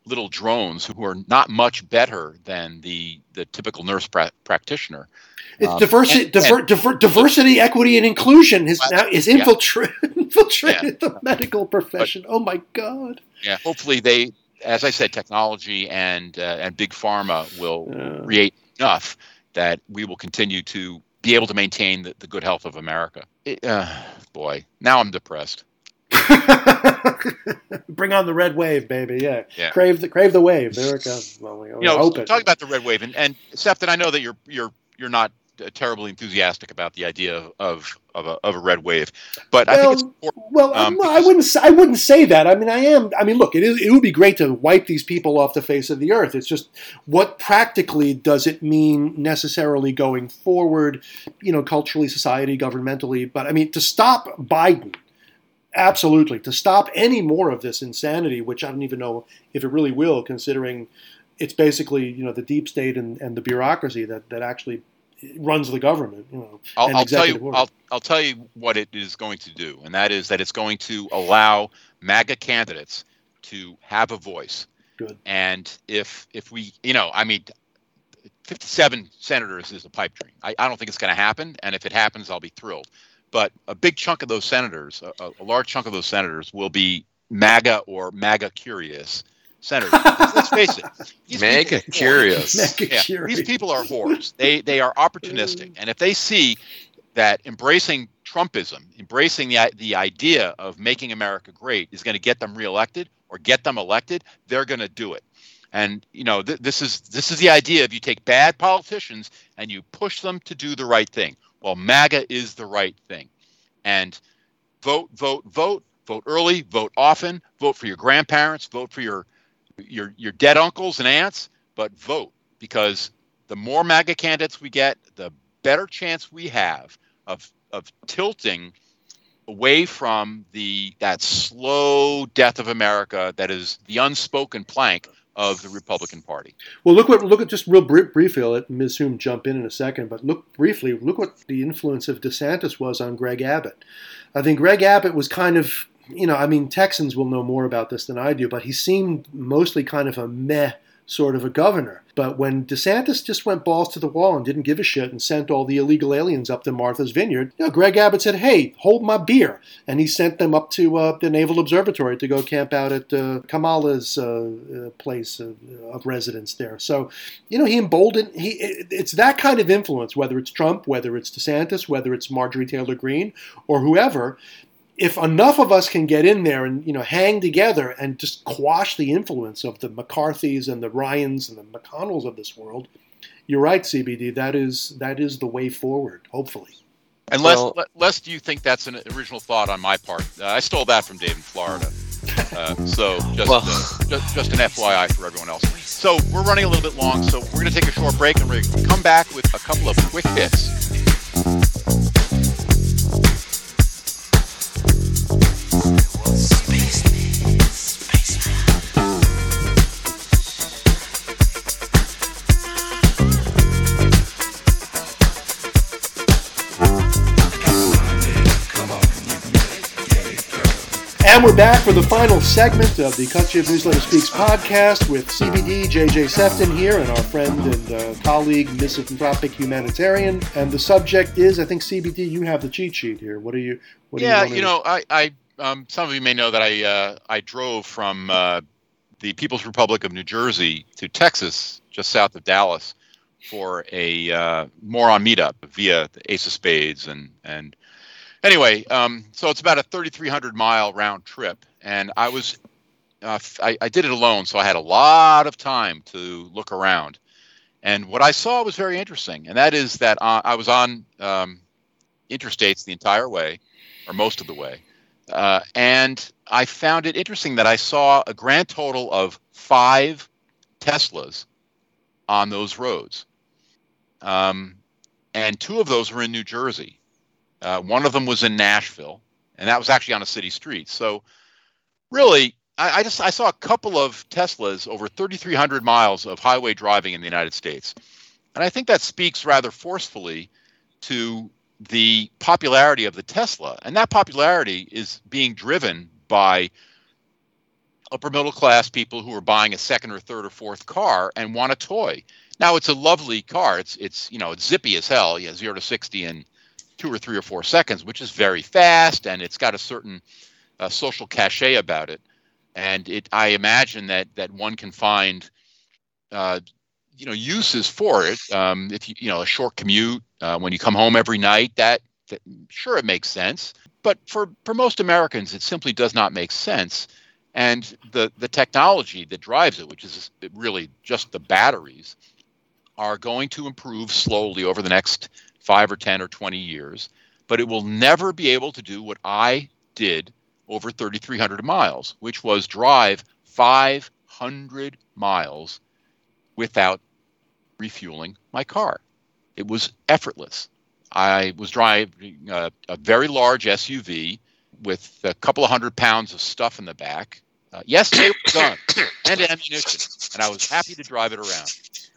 little drones who are not much better than the the typical nurse pra- practitioner. It's Um, diversity, and- diver, and- diver, diversity, equity, and inclusion has now is Yeah. infiltra- infiltrated Yeah. the medical profession. oh my God! Yeah, hopefully they, as I said, technology and uh, and big pharma will Yeah. create enough that we will continue to be able to maintain the, the good health of America. It, uh, boy, now I'm depressed. Bring on the red wave, baby! Yeah, Yeah. crave the crave the wave. There it comes. Well, we, we You know, hope it. talking about the red wave, and, and Sefton, I know that you're you're you're not uh, terribly enthusiastic about the idea of of, of, a, of a red wave, but I think it's Well, important. well, um, I'm- I wouldn't. s- I wouldn't say that. I mean, I am. I mean, look, it is. It would be great to wipe these people off the face of the earth. It's just, what practically does it mean necessarily going forward? You know, culturally, society, governmentally. But I mean, to stop Biden, absolutely, to stop any more of this insanity, which I don't even know if it really will, considering it's basically, you know, the deep state and, and the bureaucracy that that actually runs the government. You know, I'll, and I'll tell executive you. order. I'll I'll tell you what it is going to do, and that is that it's going to allow MAGA candidates to have a voice. Good. And if if we, you know, I mean, fifty-seven senators is a pipe dream. I, I don't think it's going to happen, and if it happens, I'll be thrilled. But a big chunk of those senators, a, a large chunk of those senators, will be MAGA or MAGA curious senators. Let's face it. these Mega people are curious. Mega yeah, curious. these people are whores. They they are opportunistic, and if they see that embracing Trumpism, embracing the the idea of making America great is going to get them reelected or get them elected, they're going to do it. And you know, th- this is this is the idea of you take bad politicians and you push them to do the right thing. Well, MAGA is the right thing, and vote, vote, vote, vote early, vote often, vote for your grandparents, vote for your your your dead uncles and aunts, but vote, because the more MAGA candidates we get, the better chance we have of of tilting away from the that slow death of America that is the unspoken plank of the Republican Party. Well, look what look at just real br- briefly. I'll let Miz Hume jump in in a second, but look briefly. Look what the influence of DeSantis was on Greg Abbott. I think Greg Abbott was kind of, you know, I mean, Texans will know more about this than I do, but he seemed mostly kind of a meh sort of a governor. But when DeSantis just went balls to the wall and didn't give a shit and sent all the illegal aliens up to Martha's Vineyard, you know, Greg Abbott said, "Hey, hold my beer," and he sent them up to uh, the Naval Observatory to go camp out at uh, Kamala's uh, uh, place of, of residence there. So, you know, he emboldened. He it, it's that kind of influence, whether it's Trump, whether it's DeSantis, whether it's Marjorie Taylor Greene, or whoever. If enough of us can get in there and, you know, hang together and just quash the influence of the McCarthys and the Ryans and the McConnells of this world, you're right, C B D. That is that is the way forward. Hopefully. And Les, Well- Le- Les, do you think that's an original thought on my part? Uh, I stole that from Dave in Florida. Uh, so just, Well- uh, just just an F Y I for everyone else. So we're running a little bit long, so we're going to take a short break and we're going to come back with a couple of quick hits. And we're back for the final segment of the Cut Shift Newsletter Speaks podcast with C B D, J J Sefton here, and our friend and uh, colleague, misanthropic humanitarian. And the subject is, I think, C B D, you have the cheat sheet here. What are you? What yeah, do you, you know, I, I um, some of you may know that I uh, I drove from uh, the People's Republic of New Jersey to Texas, just south of Dallas, for a uh, moron meetup via the Ace of Spades and and. Anyway, um, so it's about a thirty-three hundred mile round trip, and I was, uh, I, I did it alone, so I had a lot of time to look around. And what I saw was very interesting, and that is that uh, I was on um, interstates the entire way, or most of the way, uh, and I found it interesting that I saw a grand total of five Teslas on those roads, um, and two of those were in New Jersey. Uh, one of them was in Nashville, and that was actually on a city street. So really, I, I just I saw a couple of Teslas over thirty-three hundred miles of highway driving in the United States. And I think that speaks rather forcefully to the popularity of the Tesla. And that popularity is being driven by upper middle class people who are buying a second or third or fourth car and want a toy. Now, it's a lovely car. It's it's you know it's zippy as hell. Yeah, zero to sixty in two or three or four seconds, which is very fast, and it's got a certain uh, social cachet about it. And it, I imagine that that one can find, uh, you know, uses for it. Um, if you you know a short commute, uh, when you come home every night, that, that sure it makes sense. But for for most Americans, it simply does not make sense. And the the technology that drives it, which is really just the batteries, are going to improve slowly over the next five or ten or twenty years, but it will never be able to do what I did over thirty-three hundred miles, which was drive five hundred miles without refueling my car. It was effortless. I was driving a, a very large S U V with a couple of hundred pounds of stuff in the back. Uh, yes, they were guns and ammunition, and I was happy to drive it around.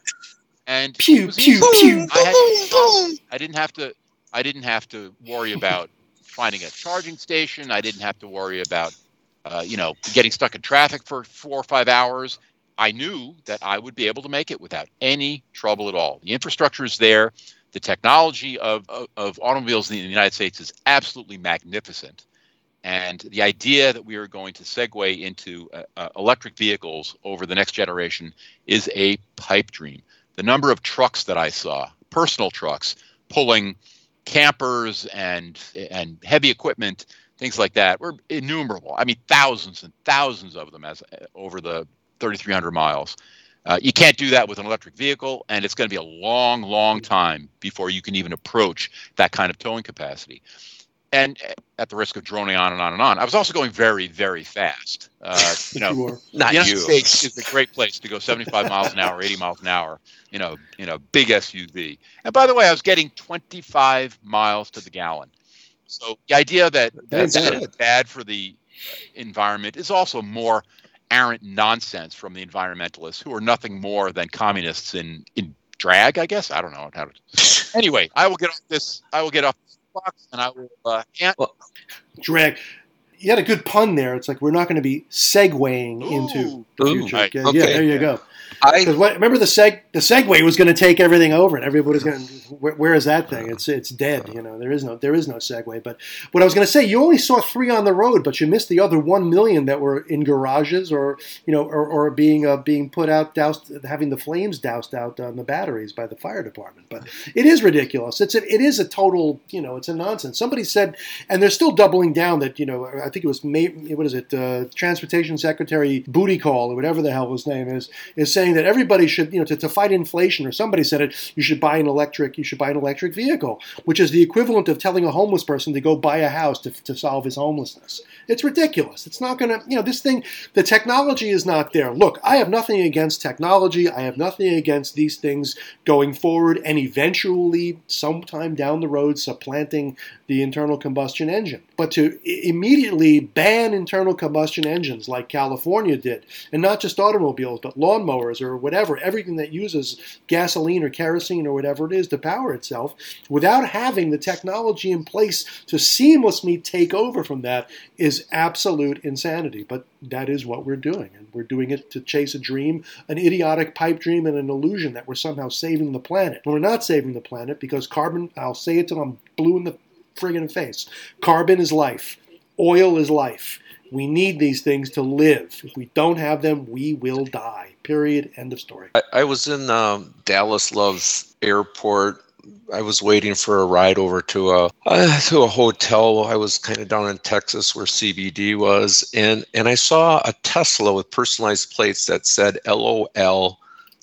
And pew pew pew. I, had, I didn't have to. I didn't have to worry about finding a charging station. I didn't have to worry about, uh, you know, getting stuck in traffic for four or five hours. I knew that I would be able to make it without any trouble at all. The infrastructure is there. The technology of, of, of automobiles in the United States is absolutely magnificent. And the idea that we are going to segue into uh, uh, electric vehicles over the next generation is a pipe dream. The number of trucks that I saw, personal trucks, pulling campers and and heavy equipment, things like that, were innumerable. I mean, thousands and thousands of them as uh, over the thirty-three hundred miles. Uh, you can't do that with an electric vehicle, and it's going to be a long, long time before you can even approach that kind of towing capacity. And at the risk of droning on and on and on, I was also going very, very fast. Uh, you know, You Not the United you. States is a great place to go seventy-five miles an hour, eighty miles an hour, you know, in a big S U V. And by the way, I was getting twenty-five miles to the gallon. So the idea that that's That's bad for the environment is also more arrant nonsense from the environmentalists, who are nothing more than communists in, in drag, I guess. I don't know how to. Anyway, I will get off this. I will get off this box, and I will. Uh, hand- Drag. You had a good pun there. It's like we're not going to be segueing Ooh. into the Ooh, future. right. Yeah, Okay. yeah, there you go. I Because remember the seg the Segway was going to take everything over, and everybody's going to where, where is that thing? It's it's dead. You know, there is no there is no Segway. But what I was going to say, you only saw three on the road, but you missed the other one million that were in garages, or you know, or, or being uh, being put out, doused, having the flames doused out on the batteries by the fire department. But it is ridiculous. It's a, it is a total, you know, it's a nonsense. Somebody said, and they're still doubling down that, you know, I think it was May, what is it, uh, Transportation Secretary Booty Call or whatever the hell his name is, is saying that everybody should, you know, to, to fight inflation, or somebody said it, you should buy an electric, you should buy an electric vehicle, which is the equivalent of telling a homeless person to go buy a house to, to solve his homelessness. It's ridiculous. It's not going to, you know, this thing, the technology is not there. Look, I have nothing against technology. I have nothing against these things going forward and eventually, sometime down the road, supplanting the internal combustion engine. But to I- immediately ban internal combustion engines like California did, and not just automobiles, but lawnmowers or whatever, everything that uses gasoline or kerosene or whatever it is to power itself, without having the technology in place to seamlessly take over from that, is absolute insanity. But that is what we're doing, and we're doing it to chase a dream, an idiotic pipe dream, and an illusion that we're somehow saving the planet. And we're not saving the planet, because carbon, I'll say it till I'm blue in the friggin' face, carbon is life. Oil is life. We need these things to live. If we don't have them, we will die. Period. End of story. I, I was in um, Dallas Love Airport. I was waiting for a ride over to a uh, to a hotel. I was kind of down in Texas where C B D was, and and I saw a Tesla with personalized plates that said L O L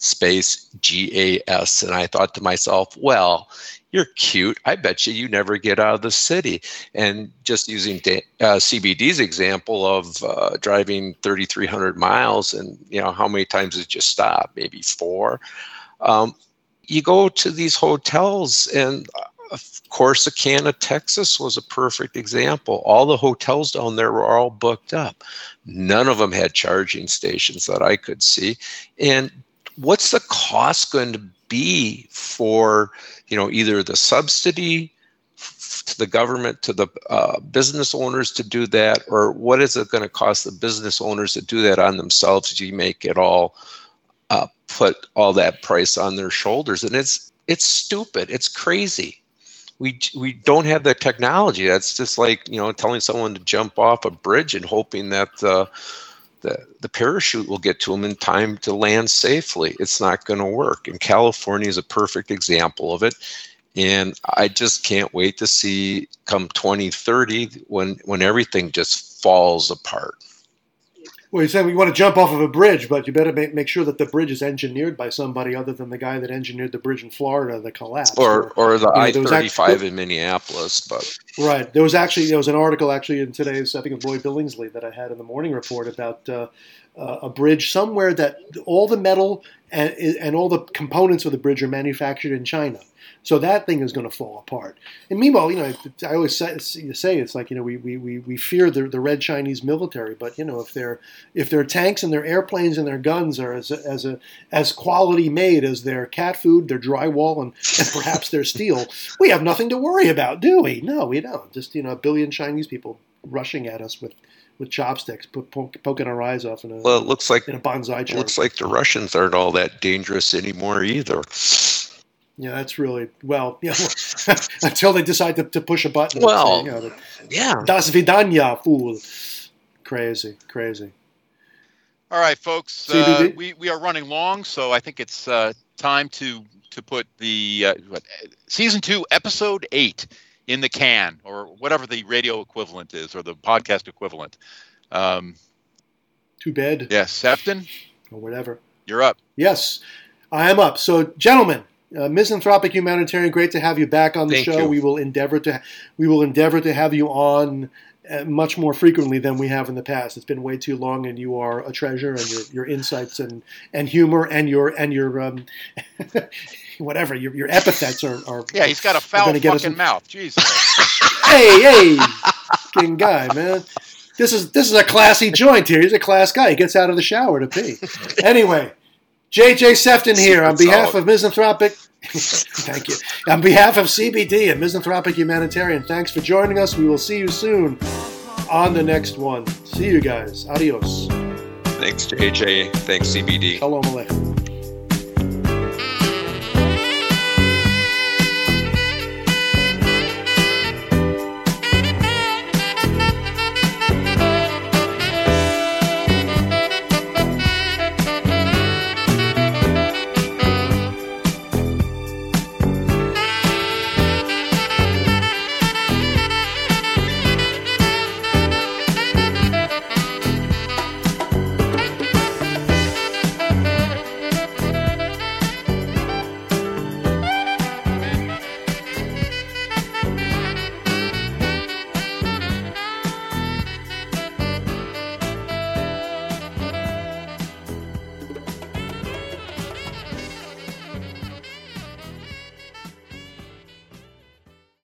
space G A S, and I thought to myself, well, you're cute. I bet you you never get out of the city. And just using uh, C B D's example of uh, driving thirty-three hundred miles, and you know how many times did you stop? Maybe four. Um, you go to these hotels, and of course, Corsicana, Texas was a perfect example. All the hotels down there were all booked up. None of them had charging stations that I could see. And what's the cost going to be for, you know, either the subsidy f- to the government, to the uh, business owners to do that, or what is it going to cost the business owners to do that on themselves? You make it all uh, put all that price on their shoulders, and it's it's stupid. It's crazy. We we don't have the technology. That's just like, you know, telling someone to jump off a bridge and hoping that the the, the parachute will get to them in time to land safely. It's not going to work. And California is a perfect example of it. And I just can't wait to see come twenty thirty when when everything just falls apart. Well, you said we want to jump off of a bridge, but you better make, make sure that the bridge is engineered by somebody other than the guy that engineered the bridge in Florida that collapsed. Or or, or the I thirty-five actually, in Minneapolis. But right. There was actually there was an article actually in today's, I think, of Lloyd Billingsley that I had in the morning report about uh, uh, a bridge somewhere that all the metal and, and all the components of the bridge are manufactured in China. So that thing is going to fall apart. And meanwhile, you know, I always say, say it's like, you know, we we, we fear the, the red Chinese military, but you know, if their if their tanks and their airplanes and their guns are as a, as a as quality made as their cat food, their drywall, and, and perhaps their steel, we have nothing to worry about, do we? No, we don't. Just, you know, a billion Chinese people rushing at us with. with chopsticks, poke, poking our eyes off in a, well, it looks like, in a bonsai chart. Looks like the Russians aren't all that dangerous anymore either. Yeah, that's really, well, yeah, until they decide to, to push a button. Well, say, you know, that, yeah. Das Vidanya, fool. Crazy, crazy. All right, folks, uh, we, we are running long, so I think it's uh, time to, to put the uh, what, season two, episode eight in the can, or whatever the radio equivalent is, or the podcast equivalent. Um, Too bad. Yes, Sefton? Or whatever. You're up. Yes, I am up. So, gentlemen, uh, Misanthropic Humanitarian, great to have you back on the Thank show. You. We will endeavor to we will endeavor to have you on uh, much more frequently than we have in the past. It's been way too long, and you are a treasure, and your your insights and, and humor and your and your um, whatever your your epithets are. are yeah, he's got a foul fucking mouth. Jesus. Hey, hey, fucking guy, man. This is this is a classy joint here. He's a class guy. He gets out of the shower to pee. Anyway, J J Sefton here on behalf of Misanthropic. Thank you. On behalf of C B D and Misanthropic Humanitarian, thanks for joining us. We will see you soon on the next one. See you guys. Adios. Thanks, J J. Thanks, C B D. Shalom Aleichem.